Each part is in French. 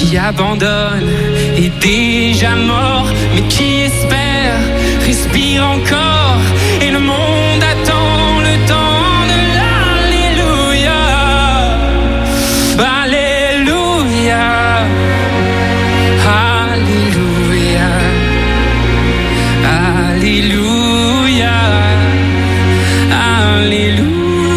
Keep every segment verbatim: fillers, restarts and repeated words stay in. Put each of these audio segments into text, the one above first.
qui abandonne est déjà mort, mais qui espère respire encore, et le monde attend le temps de l'alléluia. Alléluia, alléluia, alléluia, alléluia.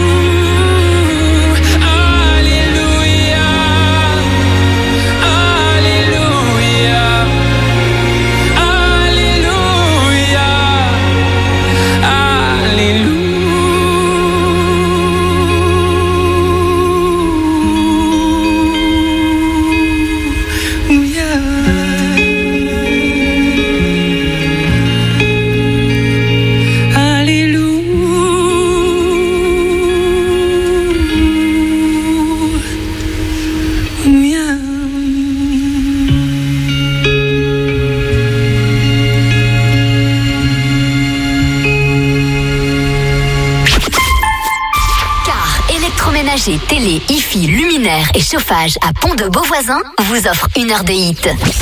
Télé, hi-fi, luminaire et chauffage à Pont-de-Beauvoisin vous offre une heure de hit.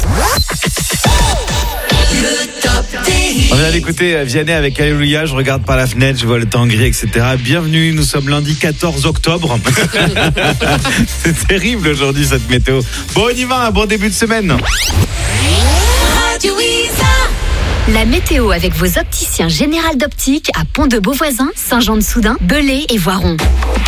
Le top des hits. On vient d'écouter Vianney avec Alléluia, je regarde par la fenêtre, je vois le temps gris, et cetera. Bienvenue, nous sommes lundi quatorze octobre. C'est terrible aujourd'hui cette météo. Bon, on y va, un bon début de semaine. Radio Isa. La météo avec vos opticiens Général d'Optique à Pont-de-Beauvoisin, Saint-Jean-de-Soudain, Belay et Voiron.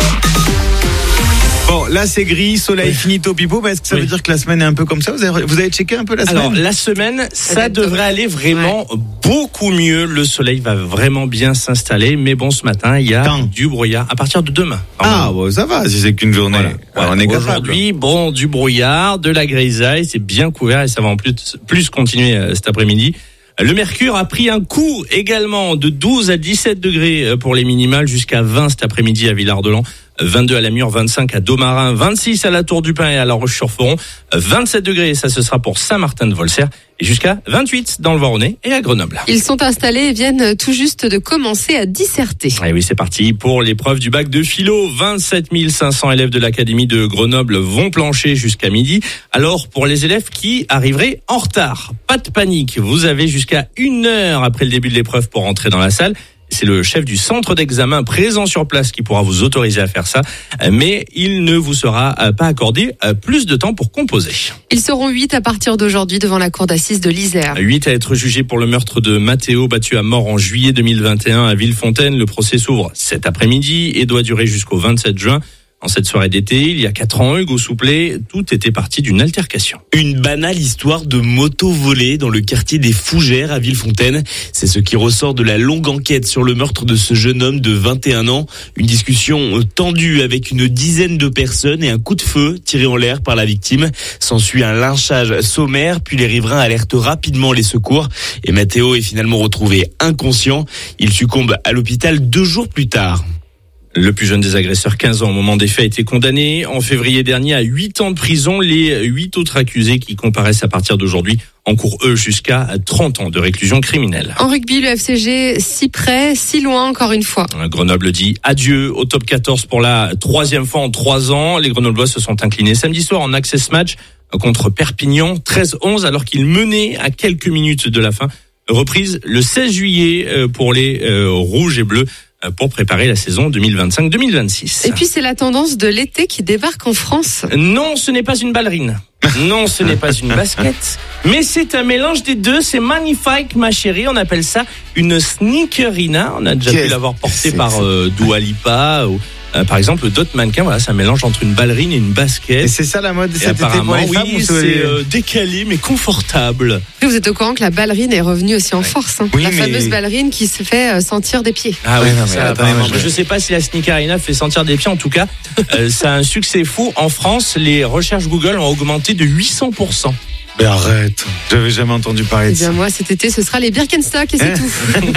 Bon, là c'est gris, soleil finito pipo, mais est-ce que ça oui. veut dire que la semaine est un peu comme ça ? Vous avez, vous avez checké un peu la semaine ? Alors, la semaine, ça devrait aller vraiment ouais. beaucoup mieux. Le soleil va vraiment bien s'installer, mais bon, ce matin, il y a Quand du brouillard à partir de demain. Ah, bon, ça va, si c'est qu'une journée. Voilà. Voilà. On est Aujourd'hui, bon, du brouillard, de la grisaille, c'est bien couvert et ça va en plus, plus continuer euh, cet après-midi. Le mercure a pris un coup également de douze à dix-sept degrés pour les minimales, jusqu'à vingt cet après-midi à Villard-de-Lans, vingt-deux à Lamure, vingt-cinq à Domarin, vingt-six à la Tour du Pin et à La Roche-sur-Foron, vingt-sept degrés, ça ce sera pour Saint-Martin-de-Volserre, et jusqu'à vingt-huit dans le Voironnais et à Grenoble. Ils sont installés et viennent tout juste de commencer à disserter. Et oui, c'est parti pour l'épreuve du bac de philo. vingt-sept mille cinq cents élèves de l'Académie de Grenoble vont plancher jusqu'à midi. Alors, pour les élèves qui arriveraient en retard, pas de panique, vous avez jusqu'à une heure après le début de l'épreuve pour entrer dans la salle. C'est le chef du centre d'examen présent sur place qui pourra vous autoriser à faire ça, mais il ne vous sera pas accordé plus de temps pour composer. Ils seront huit à partir d'aujourd'hui devant la cour d'assises de l'Isère. huit à être jugés pour le meurtre de Mathéo, battu à mort en juillet deux mille vingt et un à Villefontaine. Le procès s'ouvre cet après-midi et doit durer jusqu'au vingt-sept juin. En cette soirée d'été, il y a quatre ans, Hugo Souplet, tout était parti d'une altercation. Une banale histoire de moto volée dans le quartier des Fougères à Villefontaine. C'est ce qui ressort de la longue enquête sur le meurtre de ce jeune homme de vingt et un ans. Une discussion tendue avec une dizaine de personnes et un coup de feu tiré en l'air par la victime. S'ensuit un lynchage sommaire, puis les riverains alertent rapidement les secours. Et Mathéo est finalement retrouvé inconscient. Il succombe à l'hôpital deux jours plus tard. Le plus jeune des agresseurs, quinze ans au moment des faits, a été condamné en février dernier à huit ans de prison. Les huit autres accusés qui comparaissent à partir d'aujourd'hui encourent eux jusqu'à trente ans de réclusion criminelle. En rugby, le F C G si près, si loin encore une fois. Grenoble dit adieu au top quatorze pour la troisième fois en trois ans. Les Grenoblois se sont inclinés samedi soir en access match contre Perpignan, treize onze, alors qu'ils menaient à quelques minutes de la fin. Reprise le seize juillet pour les euh, rouges et bleus, pour préparer la saison deux mille vingt-cinq deux mille vingt-six. Et puis c'est la tendance de l'été qui débarque en France. Non, ce n'est pas une ballerine. Non, ce n'est pas une basket. Mais c'est un mélange des deux. C'est magnifique, ma chérie. On appelle ça une sneakerina. On a déjà Qu'est-ce pu l'avoir portée par euh, Dua Lipa ou... Euh, par exemple, d'autres mannequins, voilà, c'est un mélange entre une ballerine et une basket. Et c'est ça la mode de cet été pour les oui, femmes, ou c'est euh, décalé mais confortable. Vous êtes au courant que la ballerine est revenue aussi en force, hein. Oui, la mais... fameuse ballerine qui se fait euh, sentir des pieds. Ah oui, ouais, non, mais ça, attends, je... je sais pas si la sneakerina fait sentir des pieds. En tout cas, euh, ça a un succès fou. En France, les recherches Google ont augmenté de huit cents pour cent. Mais arrête, j'avais jamais entendu parler Eh de bien ça. moi cet été ce sera les Birkenstock et c'est tout.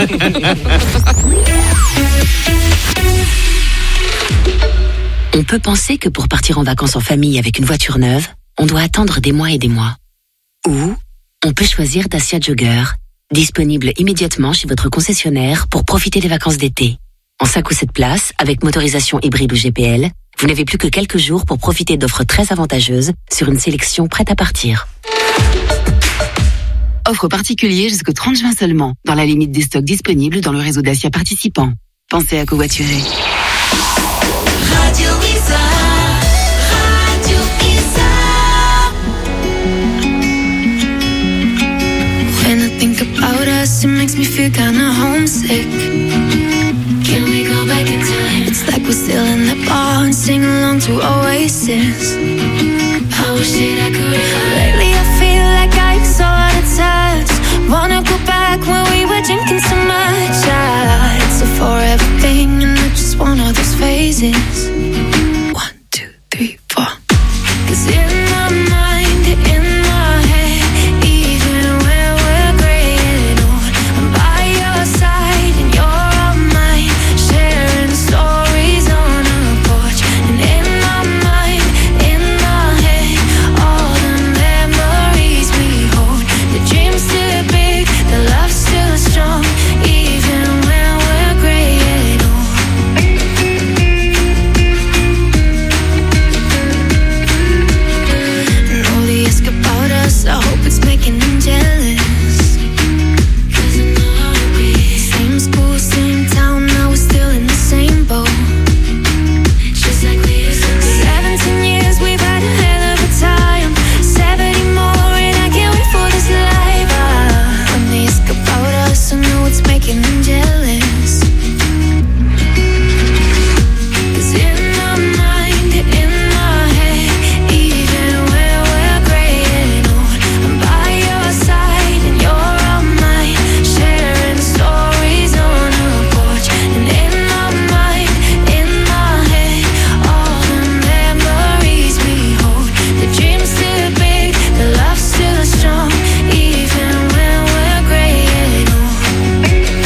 On peut penser que pour partir en vacances en famille avec une voiture neuve, on doit attendre des mois et des mois. Ou on peut choisir Dacia Jogger, disponible immédiatement chez votre concessionnaire pour profiter des vacances d'été. En cinq ou sept places, avec motorisation hybride ou G P L, Vous n'avez plus que quelques jours pour profiter d'offres très avantageuses sur une sélection prête à partir. Offre particulière jusqu'au trente juin seulement, dans la limite des stocks disponibles dans le réseau Dacia participant. Pensez à covoiturer. Radio Isa, Radio Isa. When I think about us, it makes me feel kinda homesick. Can we go back in time? It's like we're still in the bar and sing along to Oasis. I wish that I could. Lately I feel like I'm so out of touch. Wanna go back when we were drinking so much. Ah, it's a forever thing and I just want all those phases. One, two, three, four. 'Cause in my mind, in my head, even when we're graying old, I'm by your side and you're on mine, sharing stories on a porch. And in my mind, in my head, all the memories we hold. The dream's still big, the love's still strong, even when we're graying old. And all the ask about us, I hope it's making them jealous. 'Cause I know how it is. Same school, same town, now we're still in the same boat. Just like we used to be. Seventeen years, we've had a hell of a time. Seventy more, and I can't wait for this life. Ah, when they ask about us, I know it's making them jealous. 'Cause in my mind, in my head, even when we're graying old, I'm by your side and you're on mine, sharing stories on a porch. And in my mind, in my head, all the memories we hold. The dream's still big, the love's still strong, even when we're graying old.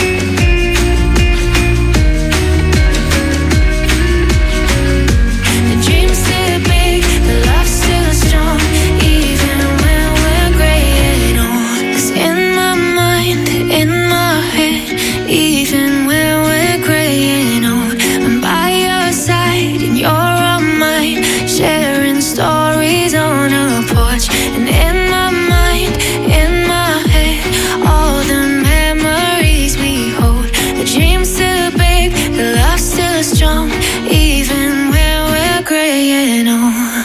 The dream's still big, the love's still strong, even when we're graying old. 'Cause in my mind, in my head, even when we're graying old, I'm by your side and you're on mine, sharing stories on a porch. And in my mind, in my head, all the memories we hold. The dream's still big, the love's still strong, even when we're graying old.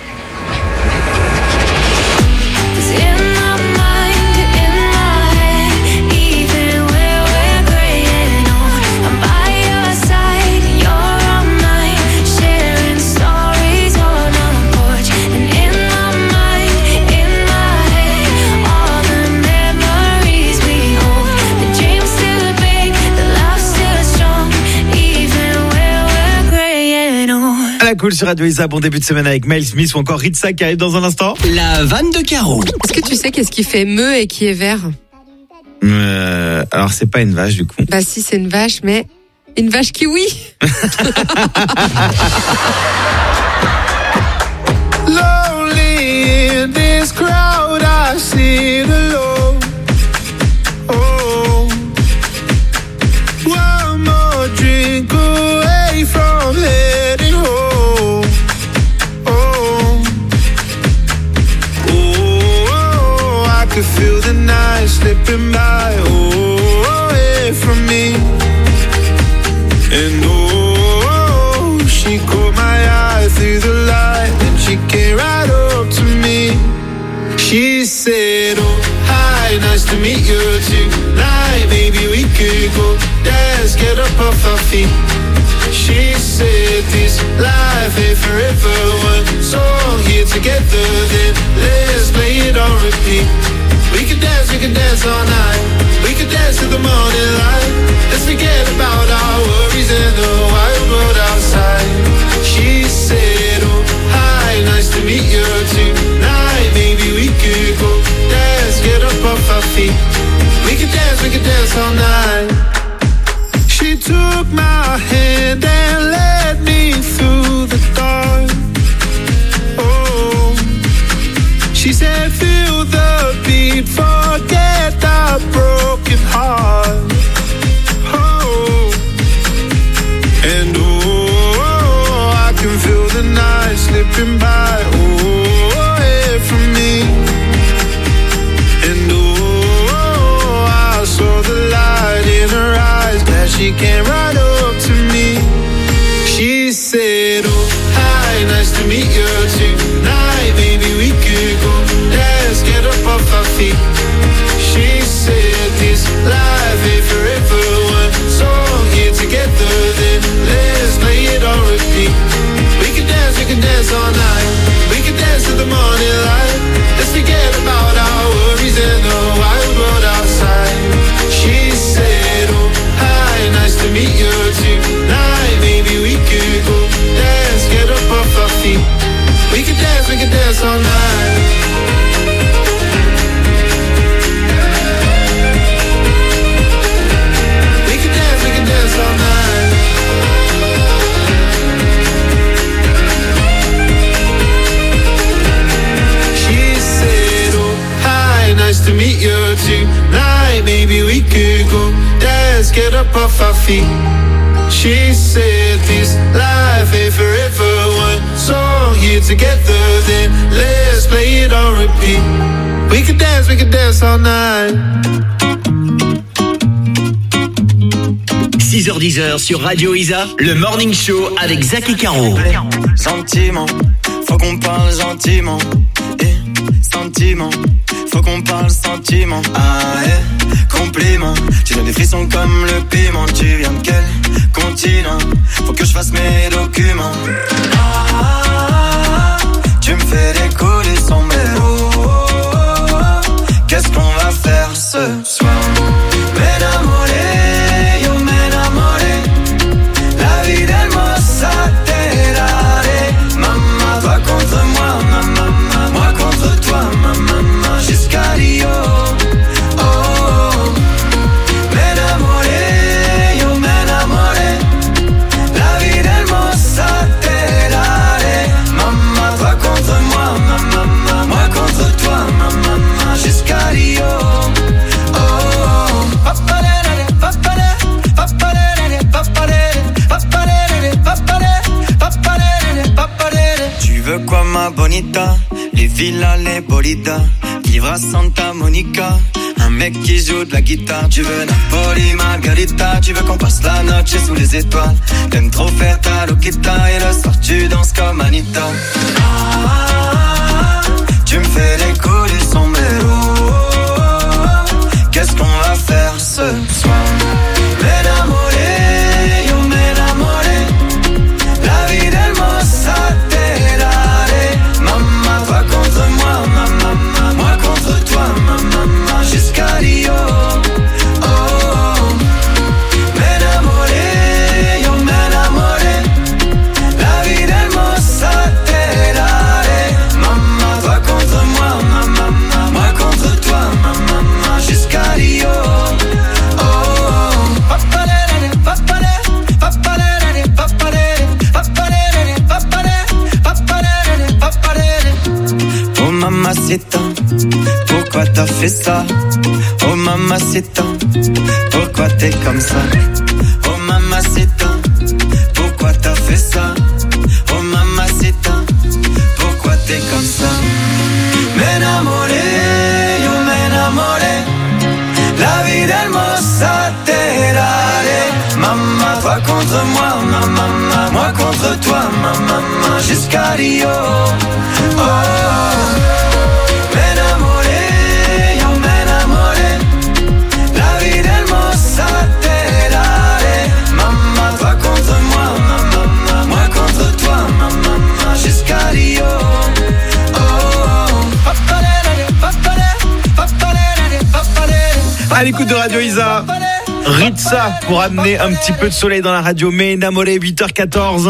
'Cause in my mind, in my head, even when we're graying old, I'm by your side and you're on mine, sharing stories on a porch. And in my mind, in my head, all the memories we hold. The dream's still big, the love's still strong, even when we're graying old. À la cool sur Radio Isa, bon début de semaine avec Mel Smith ou encore Ritza qui arrive dans un instant. La vanne de Caro. Est-ce que tu sais qu'est-ce qui fait meu et qui est vert? Euh, alors c'est pas une vache du coup. Bah si, c'est une vache, mais une vache kiwi. Lonely in this crowd, I sit alone. Oh, one more drink away from heading home. Oh, oh, I could feel the night slipping by. Oh, away from me. And oh, she caught my eye through the light, and she came right up to me. She said, oh, hi, nice to meet you tonight. Maybe we could go dance, get up off our feet. She said, this life ain't forever. One song here together, then let's play it on repeat. We could dance, we could dance all night. We could dance till the morning light. Let's forget about our worries and the wild world outside. She said, oh, hi, nice to meet you tonight. Maybe we could go dance, get up off our feet. We could dance, we could dance all night. She took my hand and led me through the dark. Oh, she said, feel the beat, forget the broken heart. Oh, and oh, I can feel the meet you tonight. Maybe we could go. Let's get up off our feet. She said this life ain't forever. One song here together, then let's play it on repeat. We can dance, we can dance all night. We can dance to the morning light. Let's forget about our worries and the wild world outside. She said, oh, hi, nice to meet you tonight. Maybe we could go dance, get up off our feet. We can dance, we can dance all night. All night. She said, oh, hi, nice to meet you tonight. Maybe we could go dance, get up off our feet. She said this life ain't forever. One song here together, then let's play it on repeat. We could dance, we could dance all night. six heures dix sur Radio Isa, le Morning Show avec Zach et Caro. Sentiment, faut qu'on parle gentiment. Eh, sentiment, faut qu'on parle sentiment. Ah eh, compliment, tu donnes des frissons comme le piment. Tu viens de quel continent? Faut que je fasse mes documents. Ah, tu me fais décoller sans mélo. Qu'est-ce qu'on va faire ce soir? M'enamoré. Contre moi, ma maman, moi contre toi, ma maman, jusqu'à Rio. Oh, oh. M'enamoré, yo m'enamoré. La vie del mossa te daré. Maman, toi contre moi, ma maman, moi contre toi, ma maman, jusqu'à Rio. Oh, oh. Papalere, papalere, papalere, papalere, papalere, papalere, papalere, papalere. Tu veux quoi ma bonita? Les villas, les bolidas, vivre à Santa Monica, un mec qui joue de la guitare. Tu veux Napoli, Margarita, tu veux qu'on passe la noche sous les étoiles. T'aimes trop faire ta loquita et le soir tu danses comme Anita. Ah, tu me fais décoller sans mélo. Qu'est-ce qu'on va faire ce soir? M'enamoré, yo m'enamoré. La vie del mossa te daré. Maman, toi contre moi, ma maman, moi contre toi, ma maman, jusqu'à Rio. Oh, oh. M'enamoré, yo m'enamoré. La vie del mossa te daré. Maman, toi contre moi, ma maman, moi contre toi, ma maman, jusqu'à Rio. Oh, oh. Papalere, papalere, papalere, papalere, papalere, papalere, papalere, papalere. Oh mamacita, pourquoi t'as fait ça? Oh mamacita, pourquoi t'es comme ça? Oh mamacita, pourquoi t'as fait ça? Oh mamacita, pourquoi t'es comme ça? M'enamoré, yo m'enamoré. La vie del mossa te daré. Maman, toi contre moi, ma maman, moi contre toi, ma maman, jusqu'à Rio. Oh, oh. M'enamoré, yo m'enamoré. La vie del mossa te daré. Maman, toi contre moi, ma maman, moi contre toi, ma maman, jusqu'à Rio. Oh, oh. Papalere, papalere, papalere, papalere. À l'écoute de Radio Isa, Ritza pour amener un petit peu de soleil dans la radio. M'enamoré, huit heures quatorze.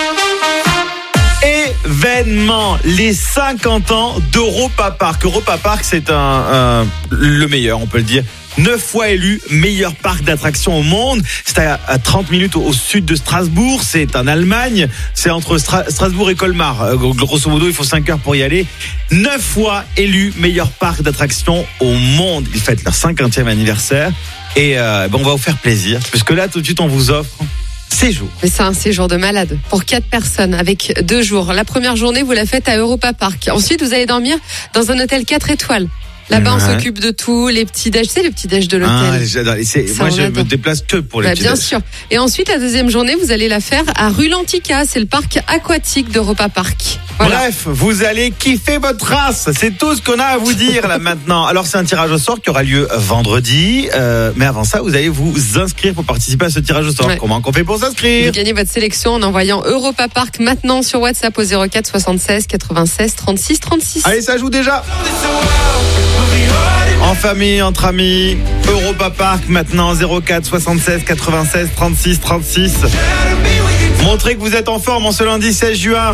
Événement, les cinquante ans d'Europa Park. Europa Park, c'est un, un le meilleur, on peut le dire. Neuf fois élu meilleur parc d'attractions au monde. C'est à, à trente minutes au, au sud de Strasbourg. C'est en Allemagne. C'est entre Stra- Strasbourg et Colmar. Euh, grosso modo, il faut cinq heures pour y aller. Neuf fois élu meilleur parc d'attractions au monde. Ils fêtent leur cinquantième anniversaire. Et euh, ben on va vous faire plaisir. Parce que là, tout de suite, on vous offre séjour. Mais c'est un séjour de malade pour quatre personnes avec deux jours. La première journée, vous la faites à Europa Park. Ensuite, vous allez dormir dans un hôtel quatre étoiles. Là-bas, ouais. On s'occupe de tout, les petits déj, c'est les petits déj de l'hôtel. Ah, j'adore. C'est, moi, je me déplace que pour les bah, petits bien déj. sûr. Et ensuite, la deuxième journée, vous allez la faire à Rulantica. C'est le parc aquatique d'Europa Park. Voilà. Bref, vous allez kiffer votre race. C'est tout ce qu'on a à vous dire là maintenant. Alors c'est un tirage au sort qui aura lieu vendredi. Euh, mais avant ça, vous allez vous inscrire pour participer à ce tirage au sort. Ouais. Comment qu'on fait pour Vous s'inscrire? gagnez votre sélection en envoyant Europa Park maintenant sur WhatsApp au zéro quatre soixante-seize quatre-vingt-seize trente-six trente-six. Allez, ça joue déjà. En famille, entre amis, Europa Park maintenant zéro quatre soixante-seize quatre-vingt-seize trente-six trente-six. Montrez que vous êtes en forme en ce lundi seize juin.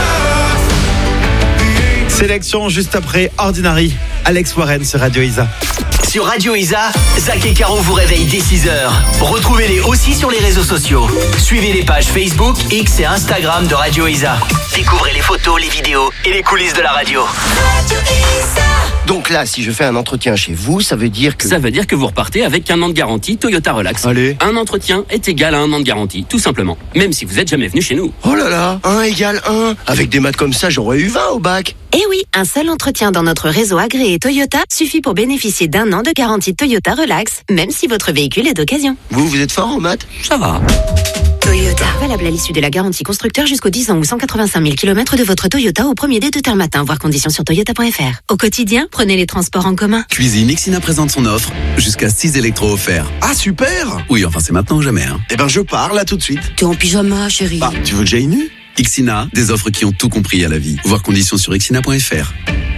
Sélection juste après Ordinary, Alex Warren sur Radio Isa. Sur Radio Isa, Zach et Caro vous réveillent dès six heures. Retrouvez-les aussi sur les réseaux sociaux. Suivez les pages Facebook, X et Instagram de Radio Isa. Découvrez les photos, les vidéos et les coulisses de la radio. Radio Isa. Donc là, si je fais un entretien chez vous, ça veut dire que... Ça veut dire que vous repartez avec un an de garantie Toyota Relax. Allez. Un entretien est égal à un an de garantie, tout simplement. Même si vous êtes jamais venu chez nous. Oh là là, un égale un. Avec des maths comme ça, j'aurais eu vingt au bac. Eh oui, un seul entretien dans notre réseau agréé Toyota suffit pour bénéficier d'un an de garantie Toyota Relax, même si votre véhicule est d'occasion. Vous, vous êtes fort en maths? Ça va. Toyota. Valable à l'issue de la garantie constructeur jusqu'aux dix ans ou cent quatre-vingt-cinq mille kilomètres de votre Toyota au premier dé de terme matin, voir conditions sur toyota point f r. Au quotidien, prenez les transports en commun. Cuisine Ixina présente son offre, jusqu'à six électros offerts. Ah super. Oui, enfin c'est maintenant ou jamais. Hein. Eh ben je pars là tout de suite. T'es en pyjama, chérie. Bah, tu veux que j'aille nu? Ixina, des offres qui ont tout compris à la vie. Voir conditions sur ixina point f r.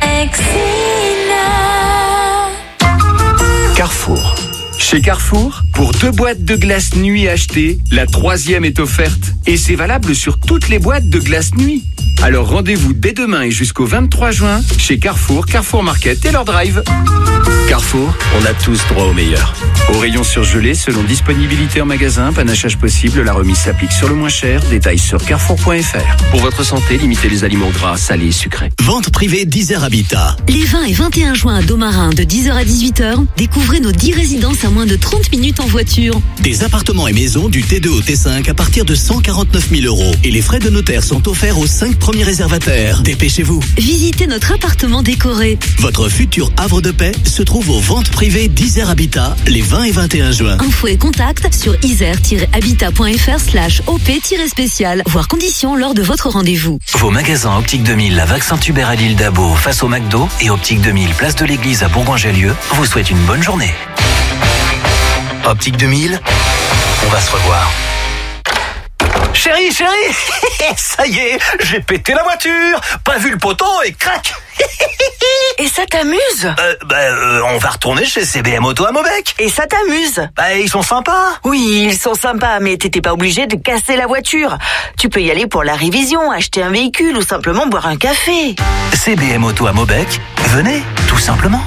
Carrefour. Chez Carrefour, pour deux boîtes de glace nuit achetées, la troisième est offerte. Et c'est valable sur toutes les boîtes de glace nuit. Alors rendez-vous dès demain et jusqu'au vingt-trois juin chez Carrefour, Carrefour Market et leur drive. Carrefour, on a tous droit au meilleur. Au rayon surgelé, selon disponibilité en magasin, panachage possible, la remise s'applique sur le moins cher. Détails sur carrefour point f r. Pour votre santé, limitez les aliments gras, salés et sucrés. Vente privée d'Isère Habitat. Les vingt et vingt et un juin à Domarin de dix heures à dix-huit heures, découvrez nos dix résidences à moins de trente minutes en voiture. Des appartements et maisons du T deux au T cinq à partir de cent quarante-neuf mille euros. Et les frais de notaire sont offerts aux cinq premiers réservataires. Dépêchez-vous. Visitez notre appartement décoré. Votre futur havre de paix se trouve aux ventes privées d'Isère Habitat les vingt et vingt et un juin. Info et contact sur isère tiret habitat point f r slash o p tiret spécial. Voir conditions lors de votre rendez-vous. Vos magasins Optique deux mille, la Vaccin Tubert à l'île d'Abo face au McDo et Optique deux mille, place de l'église à Bourgoin-Jallieu vous souhaitent une bonne journée. Optique deux mille, on va se revoir. Chérie, chérie, ça y est, j'ai pété la voiture, pas vu le poteau et crac. Et ça t'amuse? euh, bah, euh, On va retourner chez C B M Auto à Maubec. Et ça t'amuse? Bah, ils sont sympas. Oui, ils sont sympas, mais t'étais pas obligé de casser la voiture. Tu peux y aller pour la révision, acheter un véhicule ou simplement boire un café. C B M Auto à Maubec, venez, tout simplement.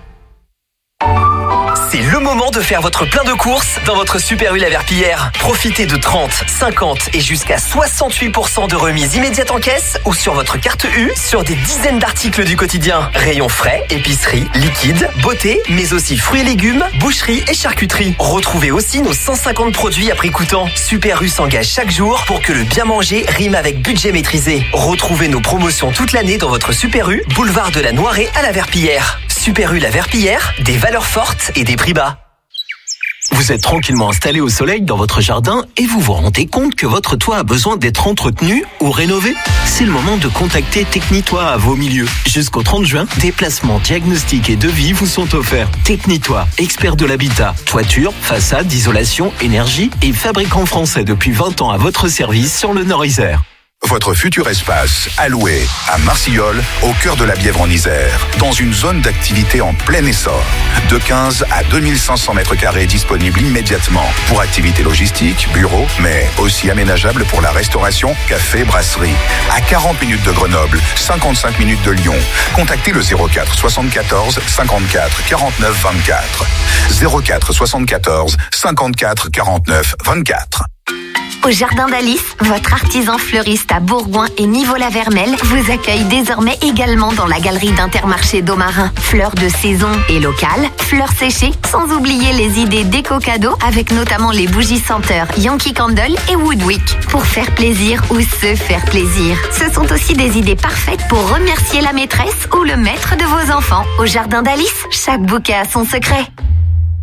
C'est le moment de faire votre plein de courses dans votre Super U La Verpillière. Profitez de trente, cinquante et jusqu'à soixante-huit pour cent de remise immédiate en caisse ou sur votre carte U sur des dizaines d'articles du quotidien. Rayons frais, épicerie, liquide, beauté, mais aussi fruits et légumes, boucherie et charcuterie. Retrouvez aussi nos cent cinquante produits à prix coûtant. Super U s'engage chaque jour pour que le bien manger rime avec budget maîtrisé. Retrouvez nos promotions toute l'année dans votre Super U, boulevard de la Noirée à La Verpillière. Super U La Verpillière, des valeurs fortes et des prix bas. Vous êtes tranquillement installé au soleil dans votre jardin et vous vous rendez compte que votre toit a besoin d'être entretenu ou rénové? C'est le moment de contacter Technitoit à vos milieux. Jusqu'au trente juin, déplacements, diagnostics et devis vous sont offerts. Technitoit, expert de l'habitat, toiture, façade, isolation, énergie et fabricant français depuis vingt ans à votre service sur le Nord-Isère. Votre futur espace, alloué à Marcillol, au cœur de la Bièvre en Isère, dans une zone d'activité en plein essor. De quinze à deux mille cinq cents mètres carrés disponibles immédiatement pour activités logistiques, bureaux, mais aussi aménageables pour la restauration, café, brasserie. À quarante minutes de Grenoble, cinquante-cinq minutes de Lyon. Contactez le zéro quatre soixante-quatorze cinquante-quatre quarante-neuf vingt-quatre. zéro quatre soixante-quatorze cinquante-quatre quarante-neuf vingt-quatre. Au Jardin d'Alice, votre artisan fleuriste à Bourgoin et Niveau-la-Vermelle vous accueille désormais également dans la galerie d'Intermarché d'Aumarin. Fleurs de saison et locales, fleurs séchées, sans oublier les idées déco-cadeaux avec notamment les bougies senteurs Yankee Candle et Woodwick. Pour faire plaisir ou se faire plaisir. Ce sont aussi des idées parfaites pour remercier la maîtresse ou le maître de vos enfants. Au Jardin d'Alice, chaque bouquet a son secret.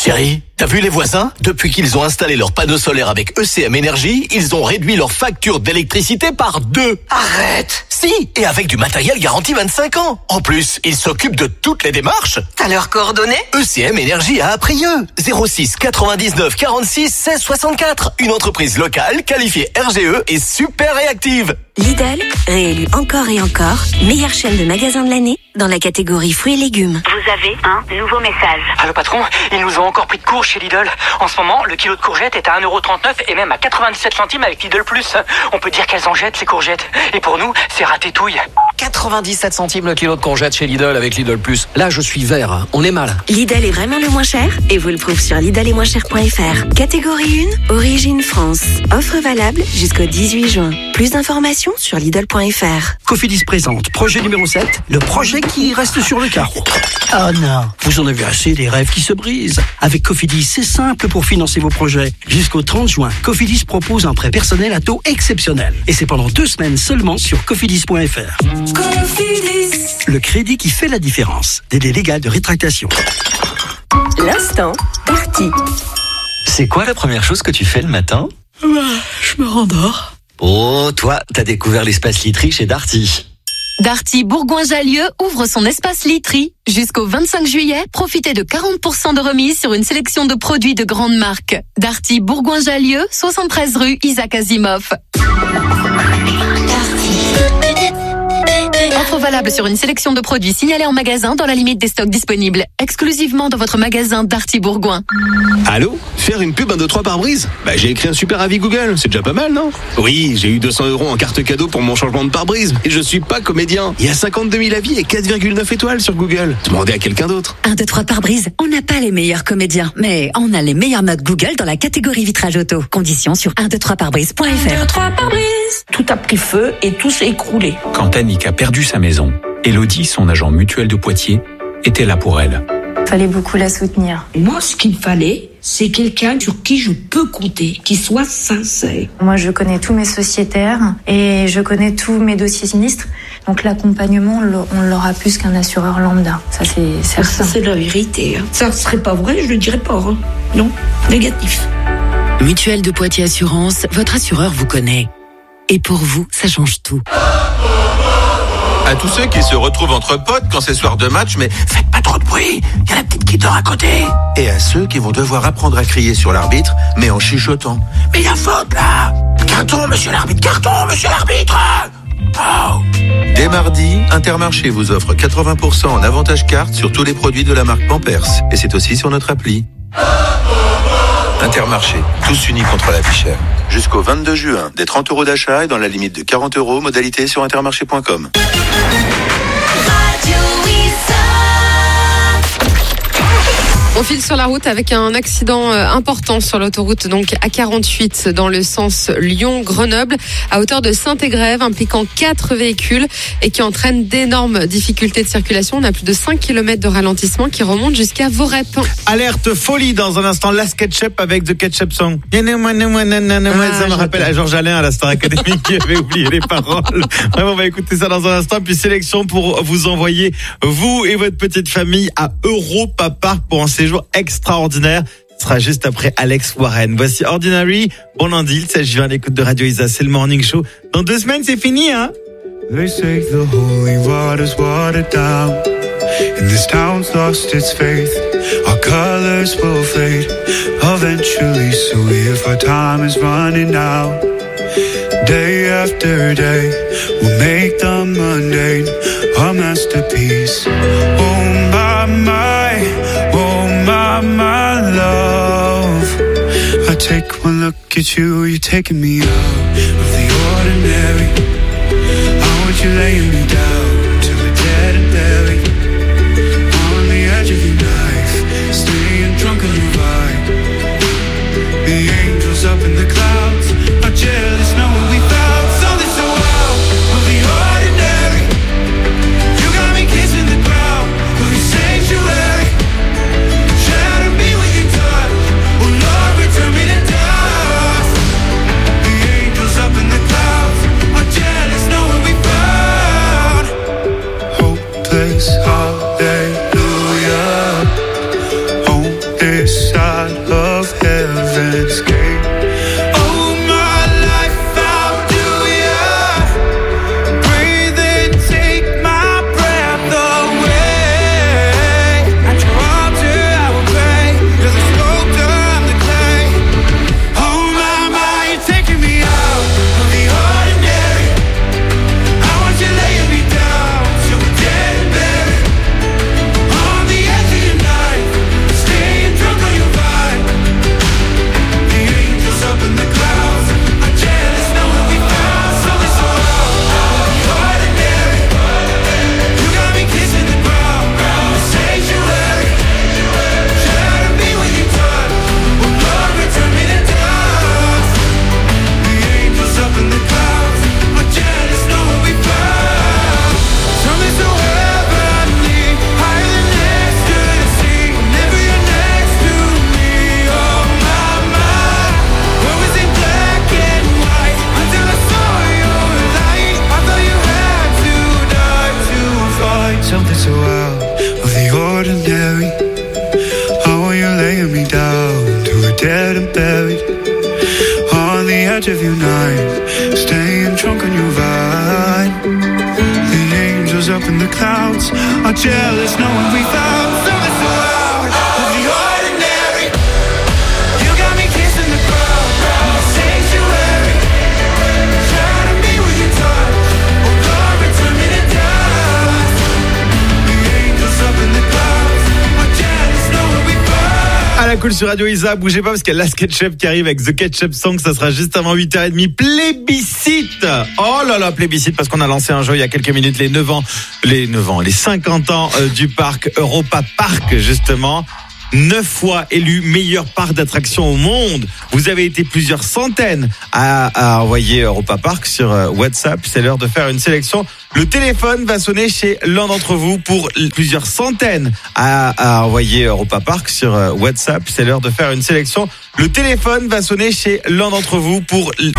Chérie, t'as vu les voisins? Depuis qu'ils ont installé leurs panneaux solaires avec E C M Énergie, ils ont réduit leur facture d'électricité par deux. Arrête! Si, et avec du matériel garanti vingt-cinq ans. En plus, ils s'occupent de toutes les démarches. T'as leurs coordonnées? E C M Énergie à Aprieux. zéro six quatre-vingt-dix-neuf quarante-six seize soixante-quatre. Une entreprise locale qualifiée R G E et super réactive. Lidl, réélu encore et encore, meilleure chaîne de magasins de l'année dans la catégorie fruits et légumes. Vous avez un nouveau message. Allô patron, ils nous ont encore pris de court chez Lidl. En ce moment, le kilo de courgettes est à un euro trente-neuf et même à quatre-vingt-dix-sept centimes avec Lidl Plus. On peut dire qu'elles en jettent ces courgettes. Et pour nous, c'est ratétouille. quatre-vingt-dix-sept centimes le kilo de courgettes chez Lidl avec Lidl Plus. Là, je suis vert, hein. On est mal. Lidl est vraiment le moins cher et vous le prouve sur lidl et moins cher point f r. Catégorie un, origine France. Offre valable jusqu'au dix-huit juin. Plus d'informations sur lidl point f r. Cofidis présente projet numéro sept, le projet qui reste sur le carreau. Oh non, vous en avez assez des rêves qui se brisent. Avec Cofidis, c'est simple pour financer vos projets. Jusqu'au trente juin, Cofidis propose un prêt personnel à taux exceptionnel. Et c'est pendant deux semaines seulement sur cofidis point f r. Cofidis, le crédit qui fait la différence. Délai légal de rétractation. L'instant parti. C'est quoi la première chose que tu fais le matin? Bah, je me rendors. Oh, toi, t'as découvert l'espace literie chez Darty. Darty Bourgoin-Jallieu ouvre son espace literie. Jusqu'au vingt-cinq juillet, profitez de quarante pour cent de remise sur une sélection de produits de grandes marques. Darty Bourgoin-Jallieu, soixante-treize rue Isaac Asimov. Offre valable sur une sélection de produits signalés en magasin dans la limite des stocks disponibles. Exclusivement dans votre magasin Darty Bourgoin. Allô? Faire une pub un deux trois pare-brise? Bah, j'ai écrit un super avis Google, c'est déjà pas mal, non? Oui, j'ai eu deux cents euros en carte cadeau pour mon changement de pare-brise, mais je suis pas comédien. Il y a cinquante-deux mille avis et quatre virgule neuf étoiles sur Google. Demandez à quelqu'un d'autre. un, deux, trois pare-brise, on n'a pas les meilleurs comédiens, mais on a les meilleures notes Google dans la catégorie vitrage auto. Conditions sur un deux trois pare-brise point f r. un, deux, trois pare-brise. Tout a pris feu et tout s'est écroulé. Quand Annick a perdu sa maison, Elodie, son agent mutuel de Poitiers, était là pour elle. Il fallait beaucoup la soutenir. Moi, ce qu'il fallait, c'est quelqu'un sur qui je peux compter, qui soit sincère. Moi, je connais tous mes sociétaires et je connais tous mes dossiers sinistres. Donc l'accompagnement, on l'aura plus qu'un assureur lambda. Ça, c'est certain. Ça, c'est la vérité. Hein. Ça ne serait pas vrai, je le dirais pas. Hein. Non, négatif. Mutuelle de Poitiers Assurance, votre assureur vous connaît. Et pour vous, ça change tout. À tous ceux qui se retrouvent entre potes quand c'est soir de match, mais faites pas trop de bruit, il y a la petite qui dort à côté. Et à ceux qui vont devoir apprendre à crier sur l'arbitre, mais en chuchotant. Mais il y a faute là! Carton, monsieur l'arbitre, carton, monsieur l'arbitre! Oh. Dès mardi, Intermarché vous offre quatre-vingts pour cent en avantage carte sur tous les produits de la marque Pampers. Et c'est aussi sur notre appli. Intermarché, tous unis contre la vie chère. Jusqu'au vingt-deux juin, des trente euros d'achat et dans la limite de quarante euros, modalité sur intermarché point com. On file sur la route avec un accident important sur l'autoroute donc A quarante-huit dans le sens Lyon-Grenoble à hauteur de Saint-Égrève impliquant quatre véhicules et qui entraîne d'énormes difficultés de circulation. On a plus de cinq kilomètres de ralentissement qui remonte jusqu'à Vorep. Alerte folie dans un instant, la SketchUp avec The Ketchup Song. Ah, ça me rappelle à Georges Alain à la Star Academy qui avait oublié les paroles. Vraiment, on va écouter ça dans un instant. Puis sélection pour vous envoyer, vous et votre petite famille, à Europa Park pour un séjour extraordinaire. Ce sera juste après Alex Warren. Voici Ordinary. Bon lundi, il s'agit à l'écoute de Radio Isa. C'est le Morning Show. Dans deux semaines, c'est fini, hein? They say the holy water's watered down, and this town's lost its faith. Our colors will fade eventually, so if our time is running out, day after day, we'll make the mundane a masterpiece. Oh my, my, oh my, my love. I take one look at you, you're taking me out of the ordinary. I want you laying me down till we're dead and buried on the edge of your knife, staying drunk on your vibe. The angels up in the clouds are jealous knowing we found something so out of the ordinary. You got me kissing the ground of your sanctuary. Shatter me with your touch, oh Lord, return me to dust. The angels up in the clouds are jealous knowing we found hopeless hallelujah on this side. escape. Oh, my life, how do you breathe and take my breath away? At your altar I will pray, you're the sculptor, I'm the clay. Oh my, my, you're taking me out of the ordinary. I want you laying me down so we're dead and buried. On the edge of your knife, staying drunk on your vibe. The angels up in the clouds are jealous knowing we found something so out of the ordinary. You got me kissing the ground, the sanctuary. Shadow me when you touch, will love return me to dust. The angels up in the clouds are jealous knowing we found something so heavenly, higher than ecstasy. Whenever you're next to me, oh my, my. What was in black and white until I saw your light? I thought you had to die to find something so out of the ordinary. Oh, you're laying me down to a dead and buried. On the edge of your knife, staying drunk on your vine. The angels up in the clouds are jealous knowing we found something so out of the ordinary. You got me kissing the ground, the sanctuary. Shadow me when you touch, oh Lord, return me to dust. The angels up in the clouds are jealous knowing we found. À la cool sur Radio Isa, bougez pas parce qu'il y a la SketchUp qui arrive avec The Ketchup Song, ça sera juste avant huit heures trente. Plébiscite. Oh là là, plébiscite parce qu'on a lancé un jeu il y a quelques minutes, les neuf ans, les neuf ans, les cinquante ans euh, du parc Europa Park justement. Neuf fois élu meilleur parc d'attractions au monde. Vous avez été plusieurs centaines à, à envoyer Europa Park sur euh, WhatsApp. C'est l'heure de faire une sélection. Le téléphone va sonner chez l'un d'entre vous pour l- plusieurs centaines à, à envoyer Europa Park sur euh, WhatsApp. C'est l'heure de faire une sélection. Le téléphone va sonner chez l'un d'entre vous pour l-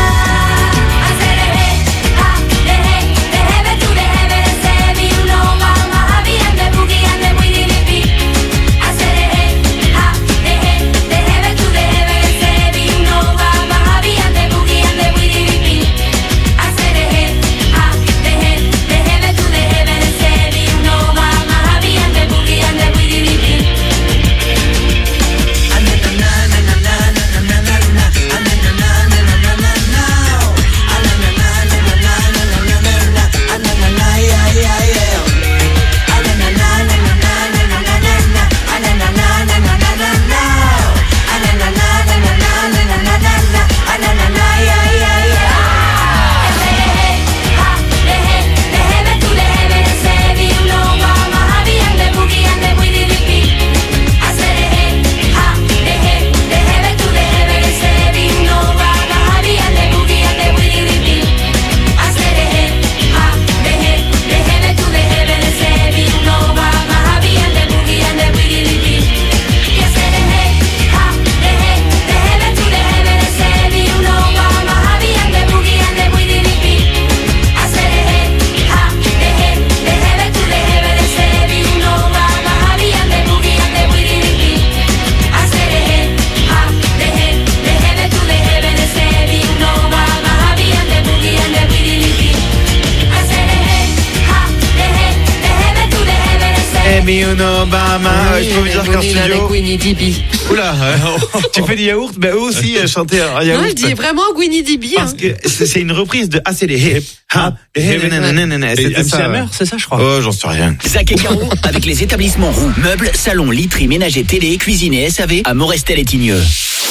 Obama, oui, je peux vous dire qu'en studio. Avec Winnie D B. Oula, euh, tu fais du yaourt, ben eux aussi euh, chantaient un yaourt. Non, je dis vraiment Winnie D B. Parce hein. que c'est c'est une reprise de Ah, c'est les hip, ha, les hip, nanana, c'était ça. Hammer, c'est ça, je crois. Oh, j'en sais rien. Zach et Caro avec les établissements Roux. Meubles, salons, literie, ménager, télé, cuisine et S A V à Morestel et Tigneux.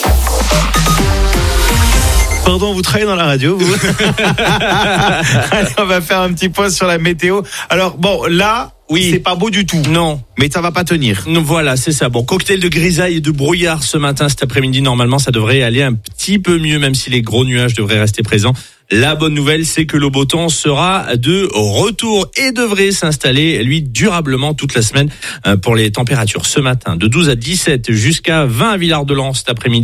Pardon, vous travaillez dans la radio, vous? Allez, on va faire un petit point sur la météo. Alors, bon, là, oui, c'est pas beau du tout. Non. Mais ça va pas tenir. Non, voilà, c'est ça. Bon, cocktail de grisaille et de brouillard ce matin, cet après-midi. Normalement, ça devrait aller un petit peu mieux, même si les gros nuages devraient rester présents. La bonne nouvelle, c'est que le beau temps sera de retour et devrait s'installer, lui, durablement toute la semaine pour les températures ce matin. De douze à dix-sept jusqu'à vingt à Villard-de-Lans cet après-midi.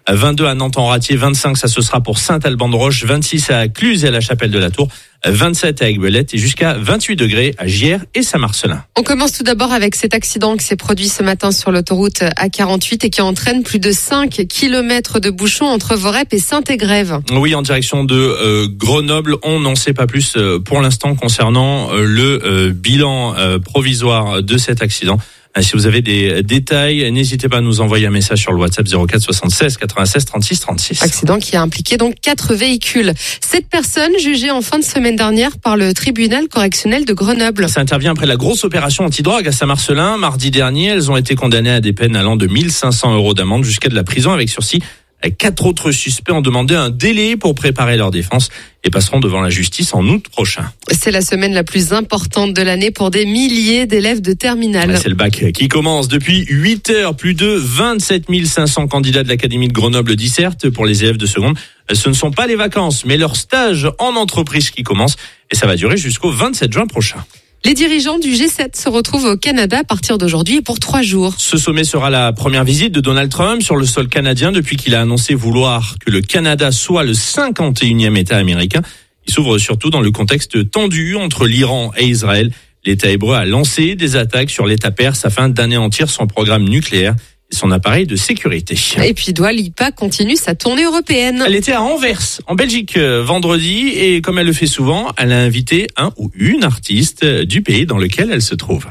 vingt-deux à Nantes-en-Ratier, vingt-cinq, ça ce sera pour Saint-Alban-de-Roche, vingt-six à Cluse et à la Chapelle de la Tour, vingt-sept à Aiguebelette et jusqu'à vingt-huit degrés à Giers et Saint-Marcelin. On commence tout d'abord avec cet accident qui s'est produit ce matin sur l'autoroute A quarante-huit et qui entraîne plus de cinq kilomètres de bouchons entre Vorep et Saint-Égrève. Oui, en direction de euh, Grenoble. On n'en sait pas plus euh, pour l'instant concernant euh, le euh, bilan euh, provisoire de cet accident. Si vous avez des détails, n'hésitez pas à nous envoyer un message sur le WhatsApp zéro quatre soixante-seize quatre-vingt-seize trente-six trente-six. Accident qui a impliqué donc quatre véhicules. Sept personnes jugées en fin de semaine dernière par le tribunal correctionnel de Grenoble. Ça intervient après la grosse opération antidrogue à Saint-Marcelin. Mardi dernier, elles ont été condamnées à des peines allant de mille cinq cents euros d'amende jusqu'à de la prison avec sursis. Quatre autres suspects ont demandé un délai pour préparer leur défense et passeront devant la justice en août prochain. C'est la semaine la plus importante de l'année pour des milliers d'élèves de terminale. C'est le bac qui commence depuis huit heures. Plus de vingt-sept mille cinq cents candidats de l'Académie de Grenoble dissertent pour les élèves de seconde. Ce ne sont pas les vacances, mais leur stage en entreprise qui commence et ça va durer jusqu'au vingt-sept juin prochain. Les dirigeants du G sept se retrouvent au Canada à partir d'aujourd'hui et pour trois jours. Ce sommet sera la première visite de Donald Trump sur le sol canadien depuis qu'il a annoncé vouloir que le Canada soit le cinquante et unième État américain. Il s'ouvre surtout dans le contexte tendu entre l'Iran et Israël. L'État hébreu a lancé des attaques sur l'État perse afin d'anéantir son programme nucléaire et son appareil de sécurité. Et puis Dua Lipa continue sa tournée européenne. Elle était à Anvers, en Belgique, vendredi, et comme elle le fait souvent, elle a invité un ou une artiste du pays dans lequel elle se trouve.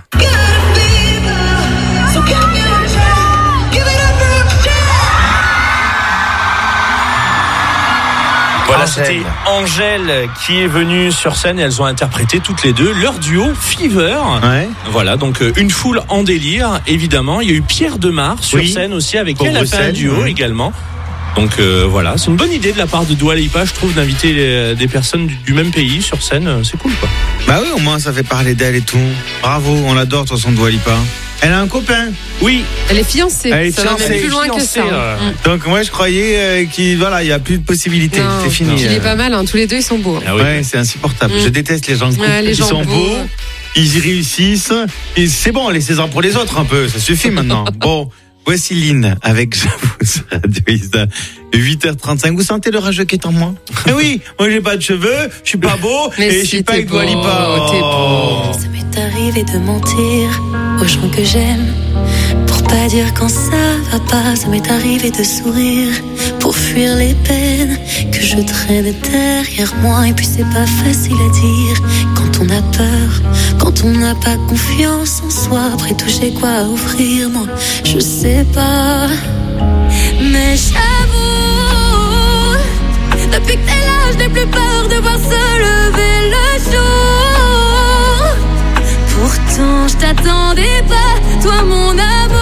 Voilà, c'était Angèle qui est venue sur scène et elles ont interprété toutes les deux leur duo Fever. Ouais. Voilà, donc une foule en délire, évidemment. Il y a eu Pierre Demar sur oui. scène aussi, avec Pour elle a fait un duo ouais. également. Donc euh, voilà, c'est une bonne idée de la part de Dua Lipa, je trouve, d'inviter les, des personnes du, du même pays sur scène. C'est cool, quoi. Bah oui, au moins ça fait parler d'elle et tout. Bravo, on l'adore de toute façon, Dua Lipa. Elle a un copain. Oui. Elle est fiancée. Elle est ça va même plus loin fiancée, que ça. euh... Donc moi je croyais euh, qu'il voilà, il y a plus de possibilités. Non, c'est fini. Il euh... est pas mal, hein. Tous les deux ils sont beaux. Ah oui, ouais, c'est insupportable. Mm. Je déteste les gens de couple. Ouais, les ils gens sont beaux. beaux. Ils y réussissent. Et c'est bon, laissez-en pour les autres un peu. Ça suffit maintenant. Bon. Voici Lynn avec J'avoue sur Radio Isda. huit heures trente-cinq. Vous sentez le rageux qui est en moi? Eh oui, moi j'ai pas de cheveux, je suis pas beau mais et si je suis pas avec Dua Lipa. Oh, t'es beau. Ça m'est arrivé de mentir aux gens que j'aime pour pas dire quand ça va pas. Ça m'est arrivé de sourire pour fuir les peines que je traîne derrière moi. Et puis c'est pas facile à dire quand on a peur, quand on n'a pas confiance en soi. Après tout j'ai quoi à offrir, moi je sais pas. Mais j'avoue, depuis que t'es là, je n'ai plus peur de voir se lever le jour. Pourtant je t'attendais pas, toi mon amour.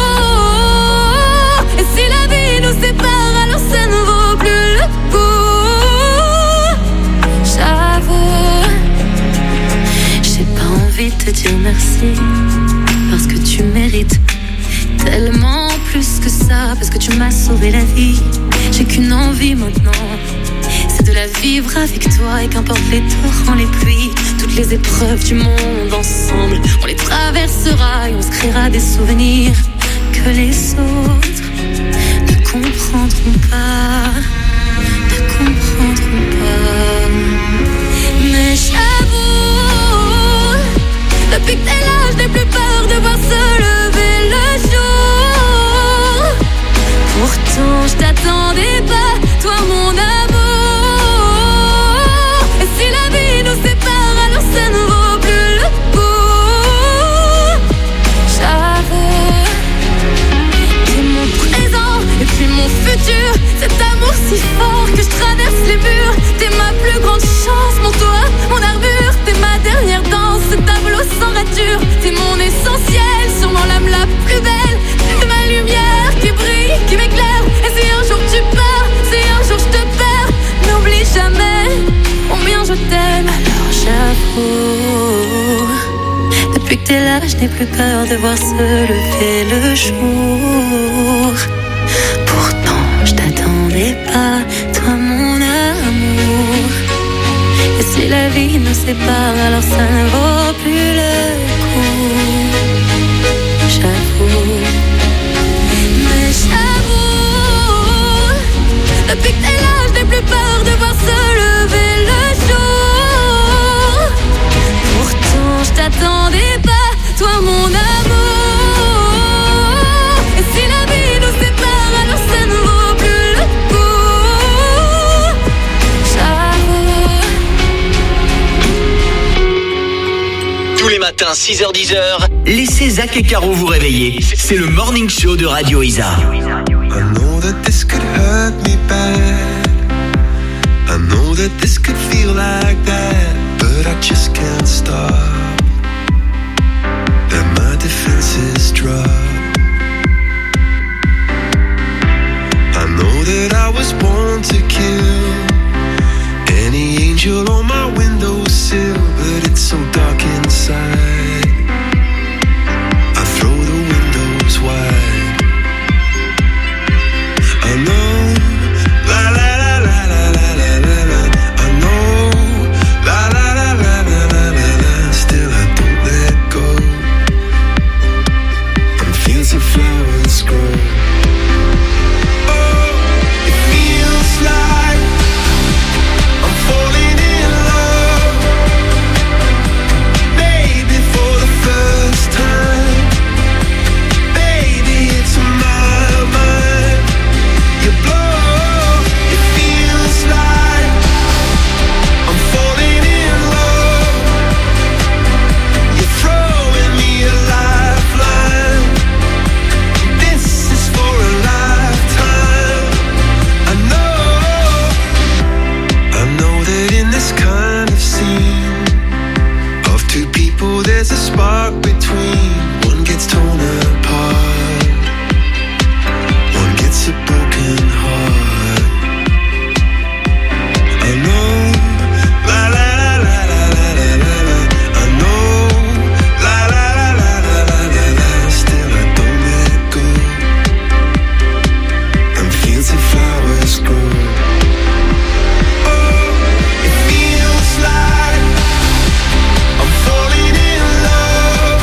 Et si la vie nous sépare, alors ça ne vaut plus le coup. J'avoue, j'ai pas envie de te dire merci, parce que tu mérites tellement plus que ça, parce que tu m'as sauvé la vie. J'ai qu'une envie maintenant, c'est de la vivre avec toi. Et qu'importe les torrents, les pluies, toutes les épreuves du monde ensemble, on les traversera et on se créera des souvenirs que les autres ne comprendront pas, ne comprendront pas. Mais j'avoue, depuis que t'es là, je n'ai plus peur de voir se lever le jour. Pourtant je t'attendais pas, toi mon amour. Et si la vie nous sépare, alors ça ne vaut plus le coup. J'avoue, t'es mon présent et puis mon futur. Cet amour si fort que je traverse les murs. T'es ma plus grande chance, mon toit, mon armure. T'es ma dernière danse, ce tableau sans rature. T'es mon essentiel, sûrement l'âme la plus belle. T'es ma lumière qui brille, qui m'éclaire. Et si un jour tu pars, si un jour je te perds, n'oublie jamais combien je t'aime. Alors j'avoue, depuis que t'es là, je n'ai plus peur de voir se lever le jour. Pourtant je t'attendais pas, toi mon amour. Et si la vie nous sépare, alors ça ne vaut plus le coup. J'avoue, mais j'avoue, t'attendais pas, toi mon amour. Et si la vie nous sépare, alors ça ne vaut plus le coup. J'avoue. Tous les matins, six heures dix, laissez Zach et Caro vous réveiller. C'est le Morning Show de Radio Isa. I know that this could hurt me bad. I know that this could feel like that, but I just can't stop. And my defenses drop. I know that I was born to kill any angel on my windowsill, but it's so dark inside. I throw the windows wide. I know, la la la la la la la la la. I know, la la la la la la la la. Still I don't let go. And fields of flowers grow. Oh, it feels like I'm falling in love. Maybe for the first time. Baby, it's my mind. You blow, it feels like I'm falling in love. You're throwing me a lifeline. This is for a lifetime. I know, I know that in this kind of scene of two people there's a spark between. One gets torn apart, one gets a broken heart. I know, la la la la la la la la. I know, la la la la la la la la. Still I don't let go. And fields of flowers grow. Oh, it feels like I'm falling in love.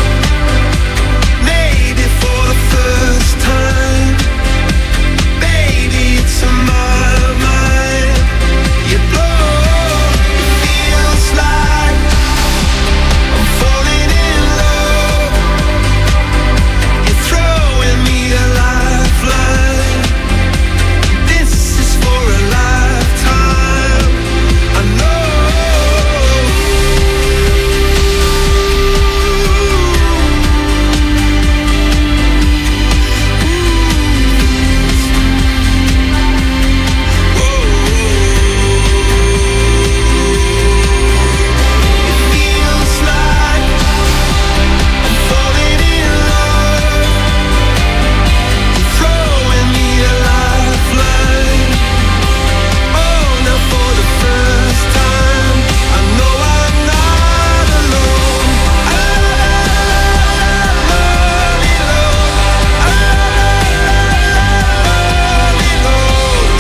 Maybe for the first time. Baby, it's on my mind. You blow, it feels like I'm falling in love. You're throwing me a lifeline. This is for a lifetime. I know. Feels like I'm falling in love. You're throwing me a lifeline. Oh, now for the first time, I know I'm not alone. I love you, Lord. I love you, Lord.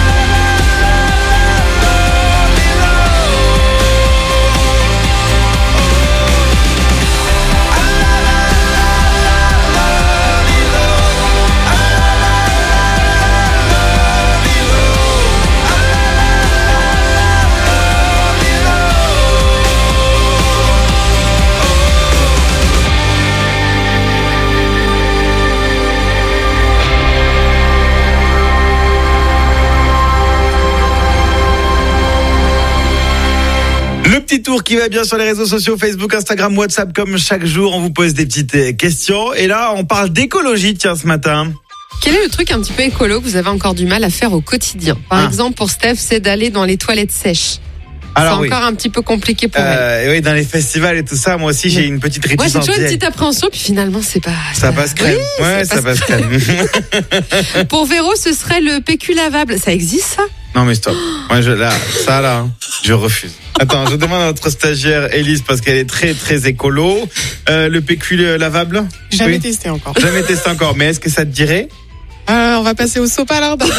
Le petit tour qui va bien sur les réseaux sociaux, Facebook, Instagram, WhatsApp, comme chaque jour, on vous pose des petites euh, questions. Et là, on parle d'écologie, tiens, ce matin. Quel est le truc un petit peu écolo que vous avez encore du mal à faire au quotidien? Par Ah. exemple, pour Steph, c'est d'aller dans les toilettes sèches. Alors, c'est oui. encore un petit peu compliqué pour elle. Euh, oui, dans les festivals et tout ça, moi aussi, j'ai une petite Moi, j'ai réticence. toujours une vieille. petite appréhension, puis finalement, c'est pas. Ça passe crème. Oui, ouais, ça ça passe crème. Pour Véro, ce serait le P Q lavable. Ça existe, ça? Non, mais stop. Moi, je, là, ça, là, hein, je refuse. Attends, je demande à notre stagiaire Élise parce qu'elle est très, très écolo. Euh, le P Q lavable? Jamais Oui. testé encore. Jamais testé encore. Mais est-ce que ça te dirait? Euh, on va passer au sopalin d'abord.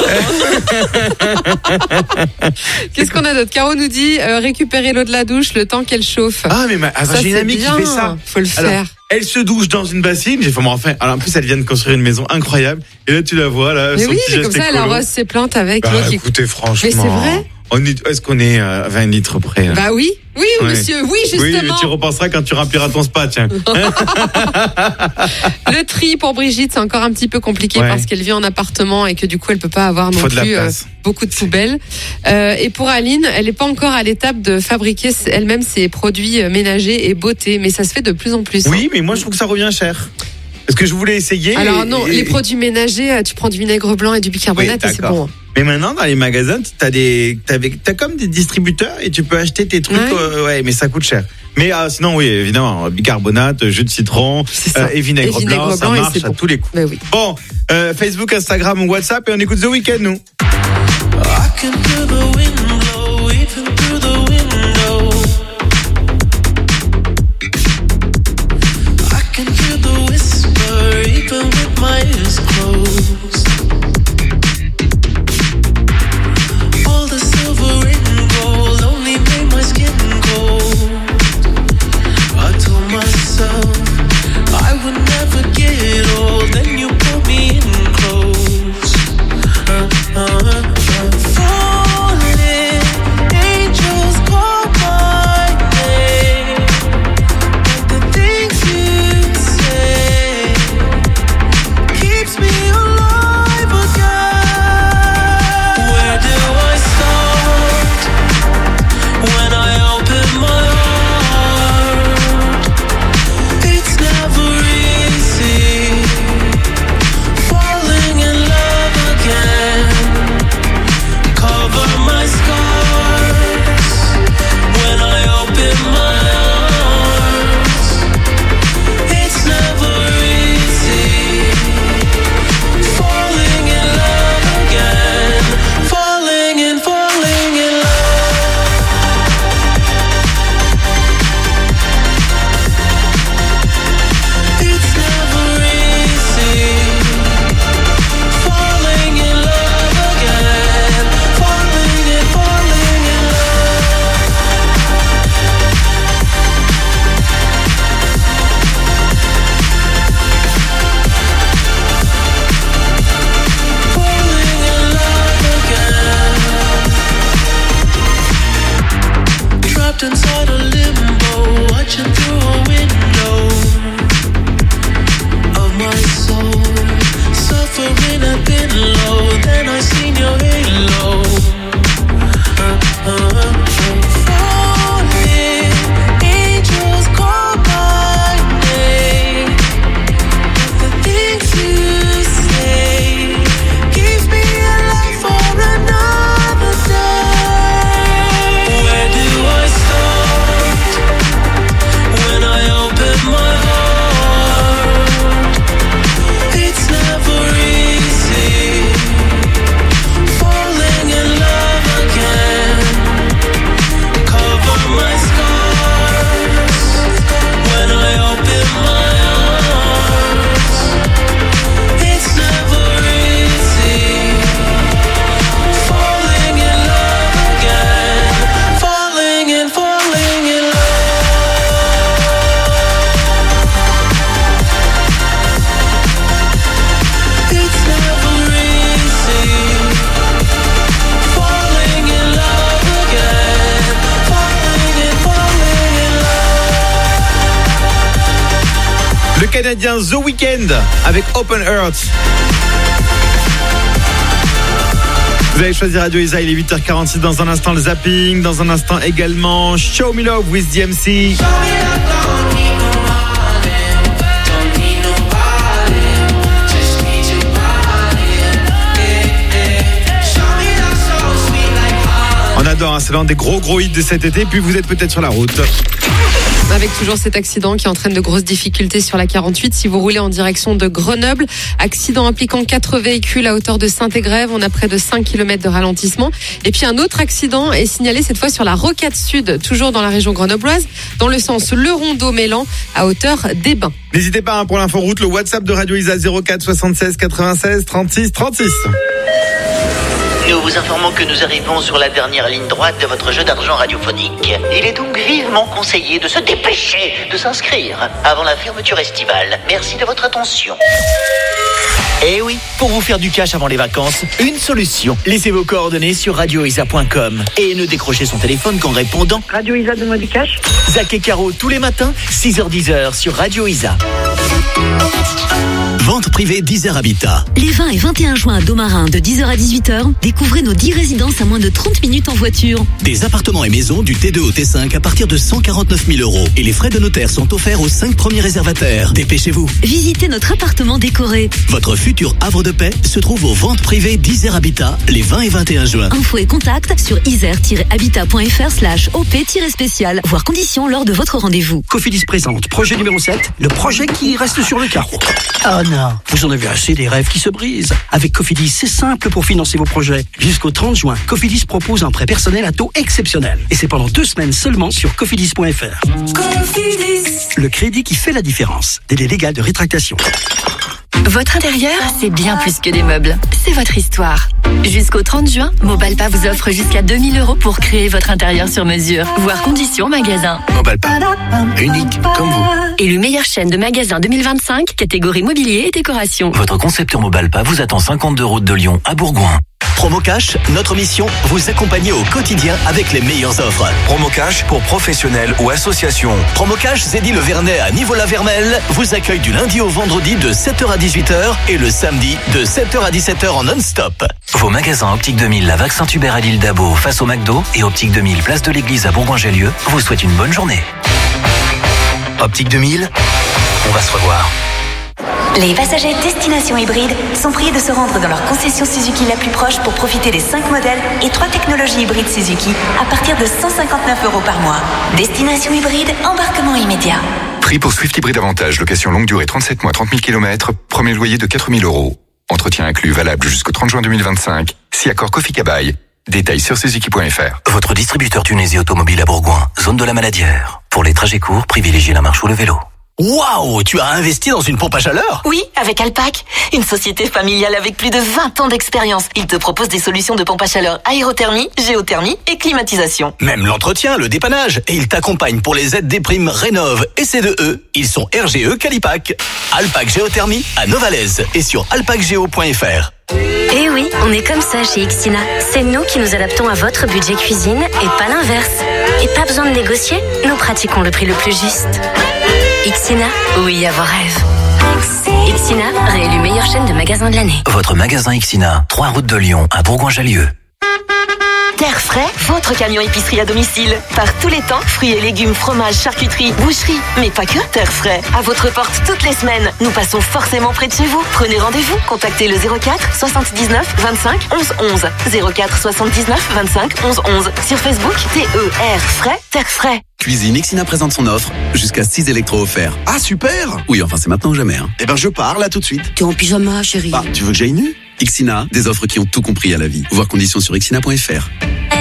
Qu'est-ce qu'on a d'autre? Caro nous dit euh, récupérer l'eau de la douche le temps qu'elle chauffe. Ah, mais ma, ah, Ça, j'ai une c'est amie bien. qui fait ça. Faut le Alors, faire. elle se douche dans une bassine. J'ai fait, moi, enfin, alors en plus, elle vient de construire une maison incroyable. Et là, tu la vois, là, Mais son oui, petit mais geste comme ça, elle écolo. arrose ses plantes avec Bah, l'eau qui. écoutez, franchement. Mais c'est vrai. On est, est-ce qu'on est à vingt litres près là? Bah oui, oui, Ouais. monsieur, oui, justement. Oui, mais tu repenseras quand tu rempliras ton spa, tiens. Le tri pour Brigitte, c'est encore un petit peu compliqué Ouais. parce qu'elle vit en appartement et que du coup, elle peut pas avoir non Faut de la plus euh, place. beaucoup de poubelles. Euh, et pour Aline, elle n'est pas encore à l'étape de fabriquer elle-même ses produits euh, ménagers et beauté, mais ça se fait de plus en plus. Oui, mais moi je trouve que ça revient cher. Parce que je voulais essayer. Alors et- non, et- les produits ménagers, euh, tu prends du vinaigre blanc et du bicarbonate Oui, et c'est d'accord. bon. Mais maintenant, dans les magasins, t'as des, t'as, avec- t'as comme des distributeurs et tu peux acheter tes trucs, Ouais. euh, ouais, mais ça coûte cher. Mais ah, sinon, oui, évidemment, bicarbonate, jus de citron euh, et vinaigre, Et vinaigre blanc, ça blanc, et marche c'est à bon. tous les coups. Ben oui. Bon, euh, Facebook, Instagram ou WhatsApp et on écoute The Weeknd, nous. I can feel the wind blow even through the window. I can hear the whisper even with my ears closed. All the silver and gold only made my skin cold. I told myself I would never get old. Then you pulled me in close. Uh, uh, uh, falling, angels call my name. But the things you say keeps me alive again. Where do I start when I open my heart? It's never easy falling in love again. Cover my scars when I open my arms. It's never easy falling in love again. Falling and falling in love. It's never easy falling in love again. Falling and falling in love. Falling in love again. Trapped inside a limbo, watching through a window of my soul, suffering I've been low. Then I seen your halo. Uh, uh, uh, falling, angels call my name. But the things you say keeps me alive for another day. Where do I start when I open my heart? It's never easy falling in love again. Cover my scars when I open my arms. It's never easy falling in love again. Falling and falling in love. It's never easy falling in love again. Falling and falling in love. Le Canadien The Weeknd avec Open Heart. Vous allez choisir Radio Isa, il est huit heures quarante-six. Dans un instant, le zapping. Dans un instant également, Show Me Love with D M C. On adore, hein, c'est l'un des gros gros hits de cet été. Puis vous êtes peut-être sur la route. Avec toujours cet accident qui entraîne de grosses difficultés sur la quarante-huit. Si vous roulez en direction de Grenoble, accident impliquant quatre véhicules à hauteur de Saint-Égrève. On a près de cinq kilomètres de ralentissement. Et puis un autre accident est signalé cette fois sur la Rocade Sud, toujours dans la région grenobloise, dans le sens Le Rondeau-Mélan, à hauteur des Bains. N'hésitez pas hein, pour l'info route, le WhatsApp de Radio Isa zéro quatre soixante-seize quatre-vingt-seize trente-six trente-six. Nous vous informons que nous arrivons sur la dernière ligne droite de votre jeu d'argent radiophonique. Il est donc vivement conseillé de se dépêcher de s'inscrire avant la fermeture estivale. Merci de votre attention. Eh oui, pour vous faire du cash avant les vacances, une solution. Laissez vos coordonnées sur radio isa point com et ne décrochez son téléphone qu'en répondant Radio Isa, donne-moi du cash. Zach et Caro tous les matins, six heures dix sur Radio Isa. Vente privée d'Isère Habitat. Les vingt et vingt et un juin à Domarin de dix heures à dix-huit heures, découvrez nos dix résidences à moins de trente minutes en voiture. Des appartements et maisons du T deux au T cinq à partir de cent quarante-neuf mille euros. Et les frais de notaire sont offerts aux cinq premiers réservataires. Dépêchez-vous. Visitez notre appartement décoré. Votre futur havre de paix se trouve aux ventes privées d'Isère Habitat les vingt et vingt et un juin. Infos et contacts sur isère tiret habitat point f r slash o p tiret spécial. Voir conditions lors de votre rendez-vous. Cofidis présente projet numéro sept, le projet qui reste sur le carreau. Oh non, vous en avez assez des rêves qui se brisent. Avec Cofidis, c'est simple pour financer vos projets. Jusqu'au trente juin, Cofidis propose un prêt personnel à taux exceptionnel. Et c'est pendant deux semaines seulement sur cofidis point f r. Cofidis, le crédit qui fait la différence. Délai légal de rétractation. Votre intérieur, c'est bien plus que des meubles. C'est votre histoire. Jusqu'au trente juin, Mobalpa vous offre jusqu'à deux mille euros pour créer votre intérieur sur mesure. Voir conditions magasin. Mobalpa, unique comme vous. Élu meilleure chaîne de magasins deux mille vingt-cinq, catégorie mobilier et décoration. Votre concepteur Mobalpa vous attend cinquante-deux route de Lyon à Bourgoin. Promo Cash, notre mission, vous accompagner au quotidien avec les meilleures offres. Promo Cash pour professionnels ou associations. Promo Cash Zeddy Le Vernet à Nivola-Vermel vous accueille du lundi au vendredi de sept heures à dix-huit heures et le samedi de sept heures à dix-sept heures en non-stop. Vos magasins Optique deux mille, la Vague Saint-Hubert à l'île d'Abo face au McDo et Optique deux mille, place de l'église à Bourgoin-Jallieu vous souhaitent une bonne journée. Optique deux mille, on va se revoir. Les passagers destination hybride sont priés de se rendre dans leur concession Suzuki la plus proche pour profiter des cinq modèles et trois technologies hybrides Suzuki à partir de cent cinquante-neuf euros par mois. Destination hybride, embarquement immédiat. Prix pour Swift Hybride Avantage, location longue durée trente-sept mois, trente mille kilomètres, premier loyer de quatre mille euros. Entretien inclus, valable jusqu'au trente juin deux mille vingt-cinq. Si accord Coffee Cabaye. Détails sur suzuki point f r. Votre distributeur Tunisie automobile à Bourgoin, zone de la Maladière. Pour les trajets courts, privilégiez la marche ou le vélo. Waouh, tu as investi dans une pompe à chaleur? Oui, avec Alpac, une société familiale avec plus de vingt ans d'expérience. Ils te proposent des solutions de pompe à chaleur aérothermie, géothermie et climatisation. Même l'entretien, le dépannage. Et ils t'accompagnent pour les aides des primes Rénov' et C deux E. Ils sont R G E Qualipac. Alpac Géothermie à Novalaise et sur alpac géo point f r. Eh oui, on est comme ça chez Ixina. C'est nous qui nous adaptons à votre budget cuisine et pas l'inverse. Et pas besoin de négocier, nous pratiquons le prix le plus juste. Ixina, oui à vos rêves. Ixina, réélu meilleure chaîne de magasins de l'année. Votre magasin Ixina, trois route de Lyon à Bourgoin-Jallieu. Terre Frais, votre camion épicerie à domicile. Par tous les temps, fruits et légumes, fromages, charcuterie, boucherie. Mais pas que, Terre Frais. À votre porte toutes les semaines. Nous passons forcément près de chez vous. Prenez rendez-vous. Contactez le zéro quatre soixante-dix-neuf vingt-cinq onze onze. zéro quatre soixante-dix-neuf vingt-cinq onze onze. Sur Facebook, T E R Frais, Terre Frais. Cuisine, Ixina présente son offre. Jusqu'à six électros offerts. Ah, super! Oui, enfin, c'est maintenant ou jamais. Hein. Eh ben, je pars là tout de suite. T'es en pyjama, chérie. Bah, tu veux que j'aille nu? Ixina, des offres qui ont tout compris à la vie. Voir conditions sur ixina point f r.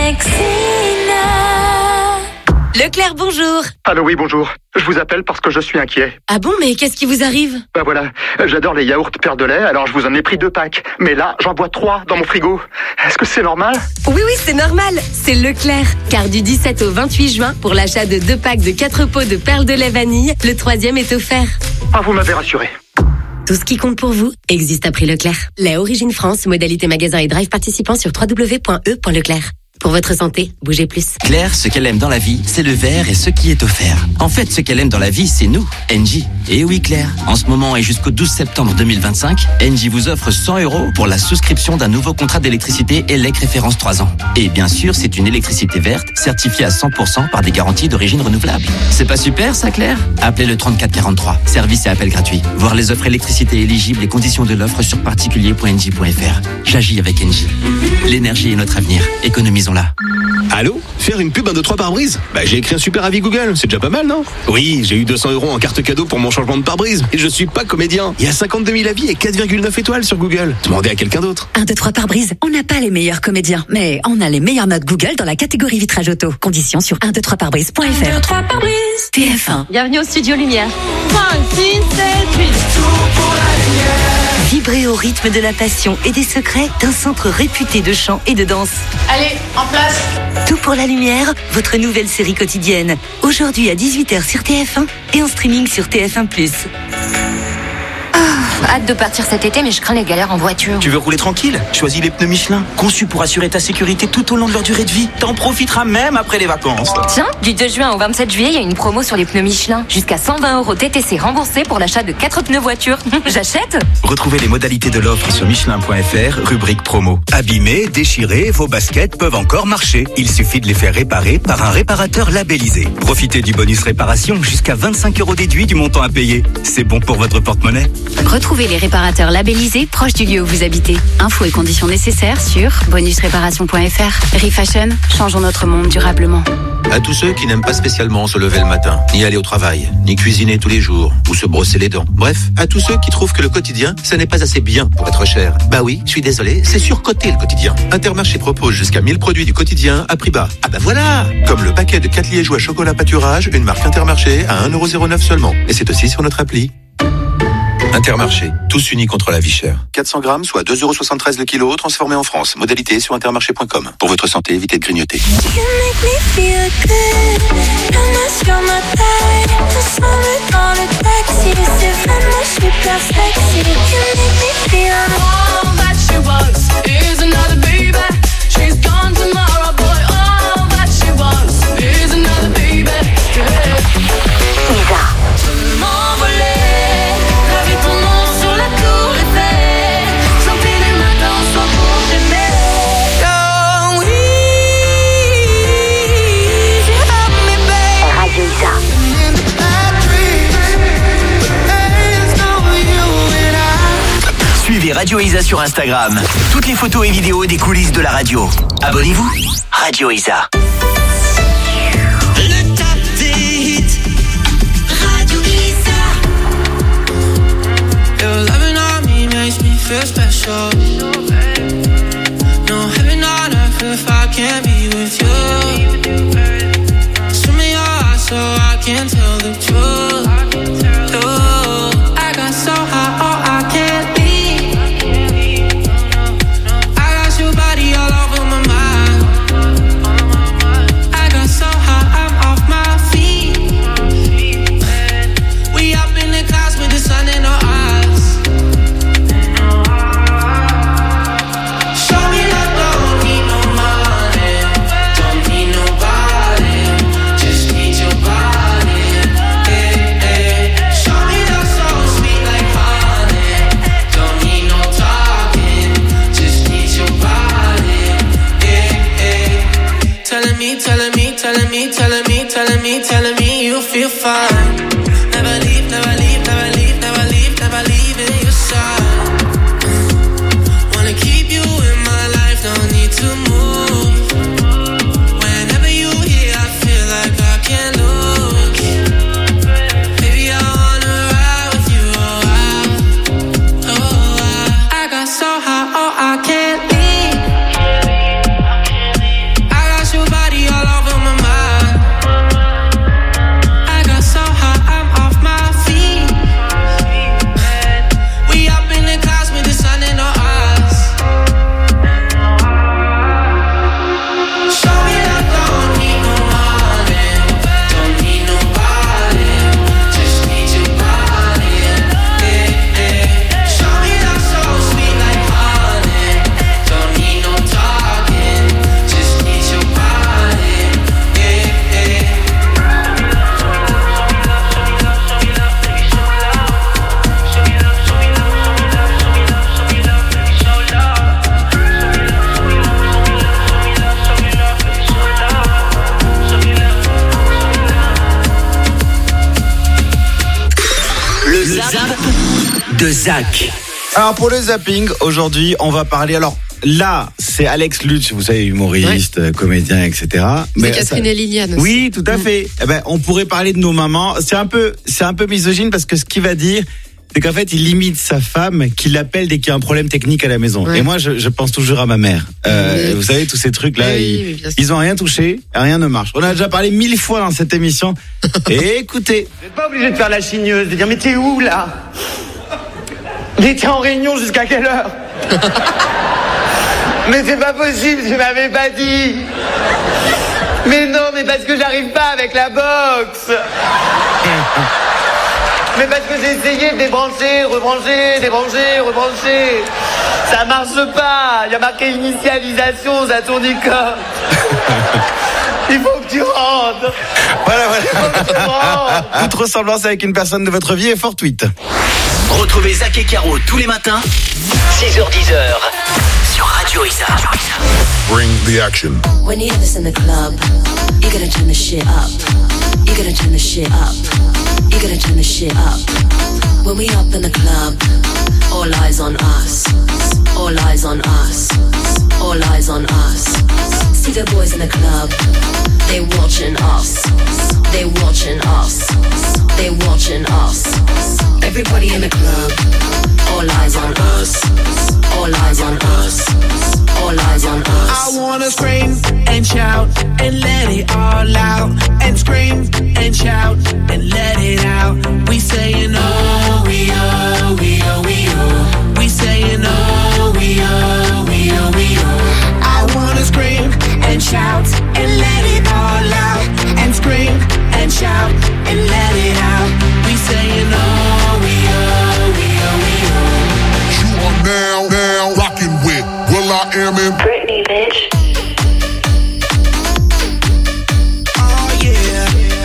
Leclerc, bonjour. Allô, oui, bonjour. Je vous appelle parce que je suis inquiet. Ah bon, mais qu'est-ce qui vous arrive? Bah voilà, j'adore les yaourts Père de lait, alors je vous en ai pris deux packs. Mais là, j'en bois trois dans mon frigo. Est-ce que c'est normal? Oui, oui, c'est normal. C'est Leclerc. Car du dix-sept au vingt-huit juin, pour l'achat de deux packs de quatre pots de perles de lait vanille, le troisième est offert. Ah, vous m'avez rassuré. Tout ce qui compte pour vous existe à prix Leclerc. Lait Origine France, modalité magasin et drive participant sur w w w point e point leclerc. Pour votre santé, bougez plus. Claire, ce qu'elle aime dans la vie, c'est le verre et ce qui est offert. En fait, ce qu'elle aime dans la vie, c'est nous, Engie. Et oui, Claire, en ce moment et jusqu'au douze septembre deux mille vingt-cinq, Engie vous offre cent euros pour la souscription d'un nouveau contrat d'électricité Elec référence trois ans. Et bien sûr, c'est une électricité verte, certifiée à cent pour cent par des garanties d'origine renouvelable. C'est pas super, ça, Claire? Appelez le trente-quatre quarante-trois. Service et appel gratuit. Voir les offres électricité éligibles et conditions de l'offre sur particulier point engie point f r. J'agis avec Engie. L'énergie est notre avenir. Économisons là. Allô? Faire une pub un deux trois pare-brise? Bah j'ai écrit un super avis Google, c'est déjà pas mal, non? Oui, j'ai eu deux cents euros en carte cadeau pour mon changement de pare-brise. Et je suis pas comédien. Il y a cinquante-deux mille avis et quatre virgule neuf étoiles sur Google. Demandez à quelqu'un d'autre. un, deux, trois pare-brise. On n'a pas les meilleurs comédiens, mais on a les meilleures notes Google dans la catégorie vitrage auto. Conditions sur un deux trois pare-brise point f r. un, deux, trois pare-brise. T F un. Bienvenue au Studio Lumière. cinq, six, sept, huit. Tout pour la lumière. Vibrez au rythme de la passion et des secrets d'un centre réputé de chant et de danse. Allez, en place. Tout pour la lumière, votre nouvelle série quotidienne. Aujourd'hui à dix-huit heures sur T F un et en streaming sur T F un plus. Ah. Hâte de partir cet été, mais je crains les galères en voiture. Tu veux rouler tranquille? Choisis les pneus Michelin, conçus pour assurer ta sécurité tout au long de leur durée de vie. T'en profiteras même après les vacances. Tiens, du deux juin au vingt-sept juillet, il y a une promo sur les pneus Michelin. Jusqu'à cent vingt euros T T C remboursés pour l'achat de quatre pneus voiture. J'achète. Retrouvez les modalités de l'offre sur michelin point f r, rubrique promo. Abîmés, déchirés, vos baskets peuvent encore marcher. Il suffit de les faire réparer par un réparateur labellisé. Profitez du bonus réparation jusqu'à vingt-cinq euros déduit du montant à payer. C'est bon pour votre porte-monnaie. Retrouvez les réparateurs labellisés proches du lieu où vous habitez. Infos et conditions nécessaires sur bonus réparation point f r. Refashion, changeons notre monde durablement. À tous ceux qui n'aiment pas spécialement se lever le matin, ni aller au travail, ni cuisiner tous les jours, ou se brosser les dents. Bref, à tous ceux qui trouvent que le quotidien, ce n'est pas assez bien pour être cher. Bah oui, je suis désolé, c'est surcoté le quotidien. Intermarché propose jusqu'à mille produits du quotidien à prix bas. Ah bah voilà! Comme le paquet de quatre liégeois chocolat pâturage, une marque Intermarché à un euro zéro neuf seulement. Et c'est aussi sur notre appli. Intermarché, tous unis contre la vie chère. quatre cents grammes, soit deux euros soixante-treize le kilo, transformé en France. Modalité sur intermarché point com. Pour votre santé, évitez de grignoter. Suivez Radio Isa sur Instagram. Toutes les photos et vidéos des coulisses de la radio. Abonnez-vous. Radio Isa. Le top des hits. Radio Isa. Your loving on me makes me feel special. No heaven on earth if I can't be with you. Swim me your eyes so I can tell the truth. Ooh, I got so high, oh I can't leave. Telling me, telling me, telling me, telling me, telling me you feel fine. Never leave, never leave, never leave, never leave, never leave in your side. Wanna keep you in my life, no need to move. Whenever you here, I feel like I can't lose. Baby, I wanna ride with you, oh I, oh I. I got so high, oh I can't leave. De Zach. Alors pour le zapping, aujourd'hui, on va parler. Alors là, c'est Alex Lutz, vous savez, humoriste, ouais. comédien, et cetera. C'est Mais Catherine ça... et Liliane aussi. Oui, tout à fait. Eh ben, on pourrait parler de nos mamans. C'est un peu, c'est un peu misogyne parce que ce qu'il va dire, c'est qu'en fait, il limite sa femme qui l'appelle dès qu'il y a un problème technique à la maison. Ouais. Et moi, je, je pense toujours à ma mère. Euh, oui. Vous savez, tous ces trucs-là, oui, ils, ils ont rien touché, rien ne marche. On a déjà parlé mille fois dans cette émission. Et écoutez. Vous n'êtes pas obligé de faire la chigneuse, de dire, mais t'es où, là? Il était en réunion jusqu'à quelle heure? Mais c'est pas possible, je m'avais pas dit. Mais non, mais parce que j'arrive pas avec la boxe. Mais parce que j'ai essayé de débrancher, rebrancher, débrancher, rebrancher. Ça marche pas. Il y a marqué initialisation, ça tourne comme. Il faut que tu rentres. Voilà, voilà. Il faut que tu rentres. Toute ressemblance avec une personne de votre vie est fortuite. Retrouvez Zach et Caro tous les matins, six heures dix sur Radio Isa. Bring the action. When you hear this in the club, you gotta turn the shit up. You gotta turn the shit up. You gotta turn the shit up. When we up in the club, all eyes on us. All eyes on us. All eyes on us. See the boys in the club, they watching us. They watching us. They watching us. Everybody in the club, all eyes on us. All eyes on us. All eyes on us. I wanna scream and shout and let it all out. And scream and shout and let it out. We saying oh, we oh, we oh, we oh. We saying oh, we oh, we oh, we oh. I wanna scream and shout and let it all out. And scream and shout and let it out. We saying oh, we oh, we oh, we oh. You are now, now rocking with Will I Am in Britney, bitch. Oh yeah.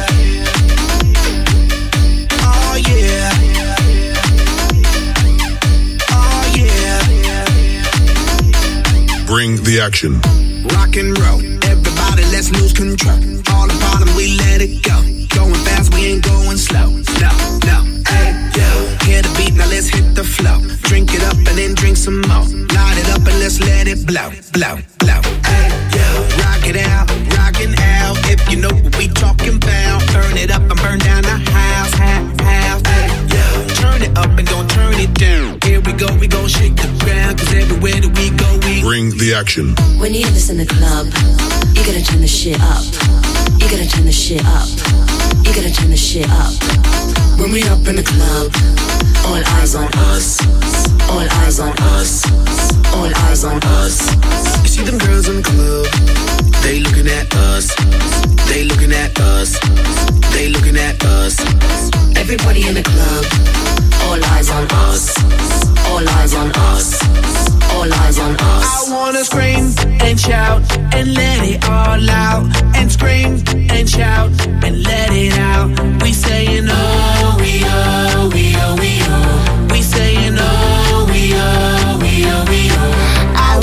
Oh yeah. Oh yeah. Bring the action. Rock and roll, everybody let's lose control. All the bottom we let it go. Going fast, we ain't going slow. No, no, hey, yo. Hear the beat, now let's hit the flow. Drink it up and then drink some more. Light it up and let's let it blow, blow, blow. Hey, yo. Rock it out, rockin' out. If you know what we talking about. Burn it up and burn down the house, house, house. Hey, yo. Turn it up and don't turn it down. Here we go, we gon' shake the ground. Cause everywhere that we go, we Bring the action. When you hear this in the club, you gotta turn the shit up. You gotta turn the shit up. You gotta turn the shit up. When we up in the club, all eyes on us. All eyes on us. All eyes on us. You see them girls in the club, they looking at us. They looking at us. They looking at us. Everybody in the club, all eyes on us. All eyes on us. All eyes on us. I wanna scream and shout and let it all out. And scream and shout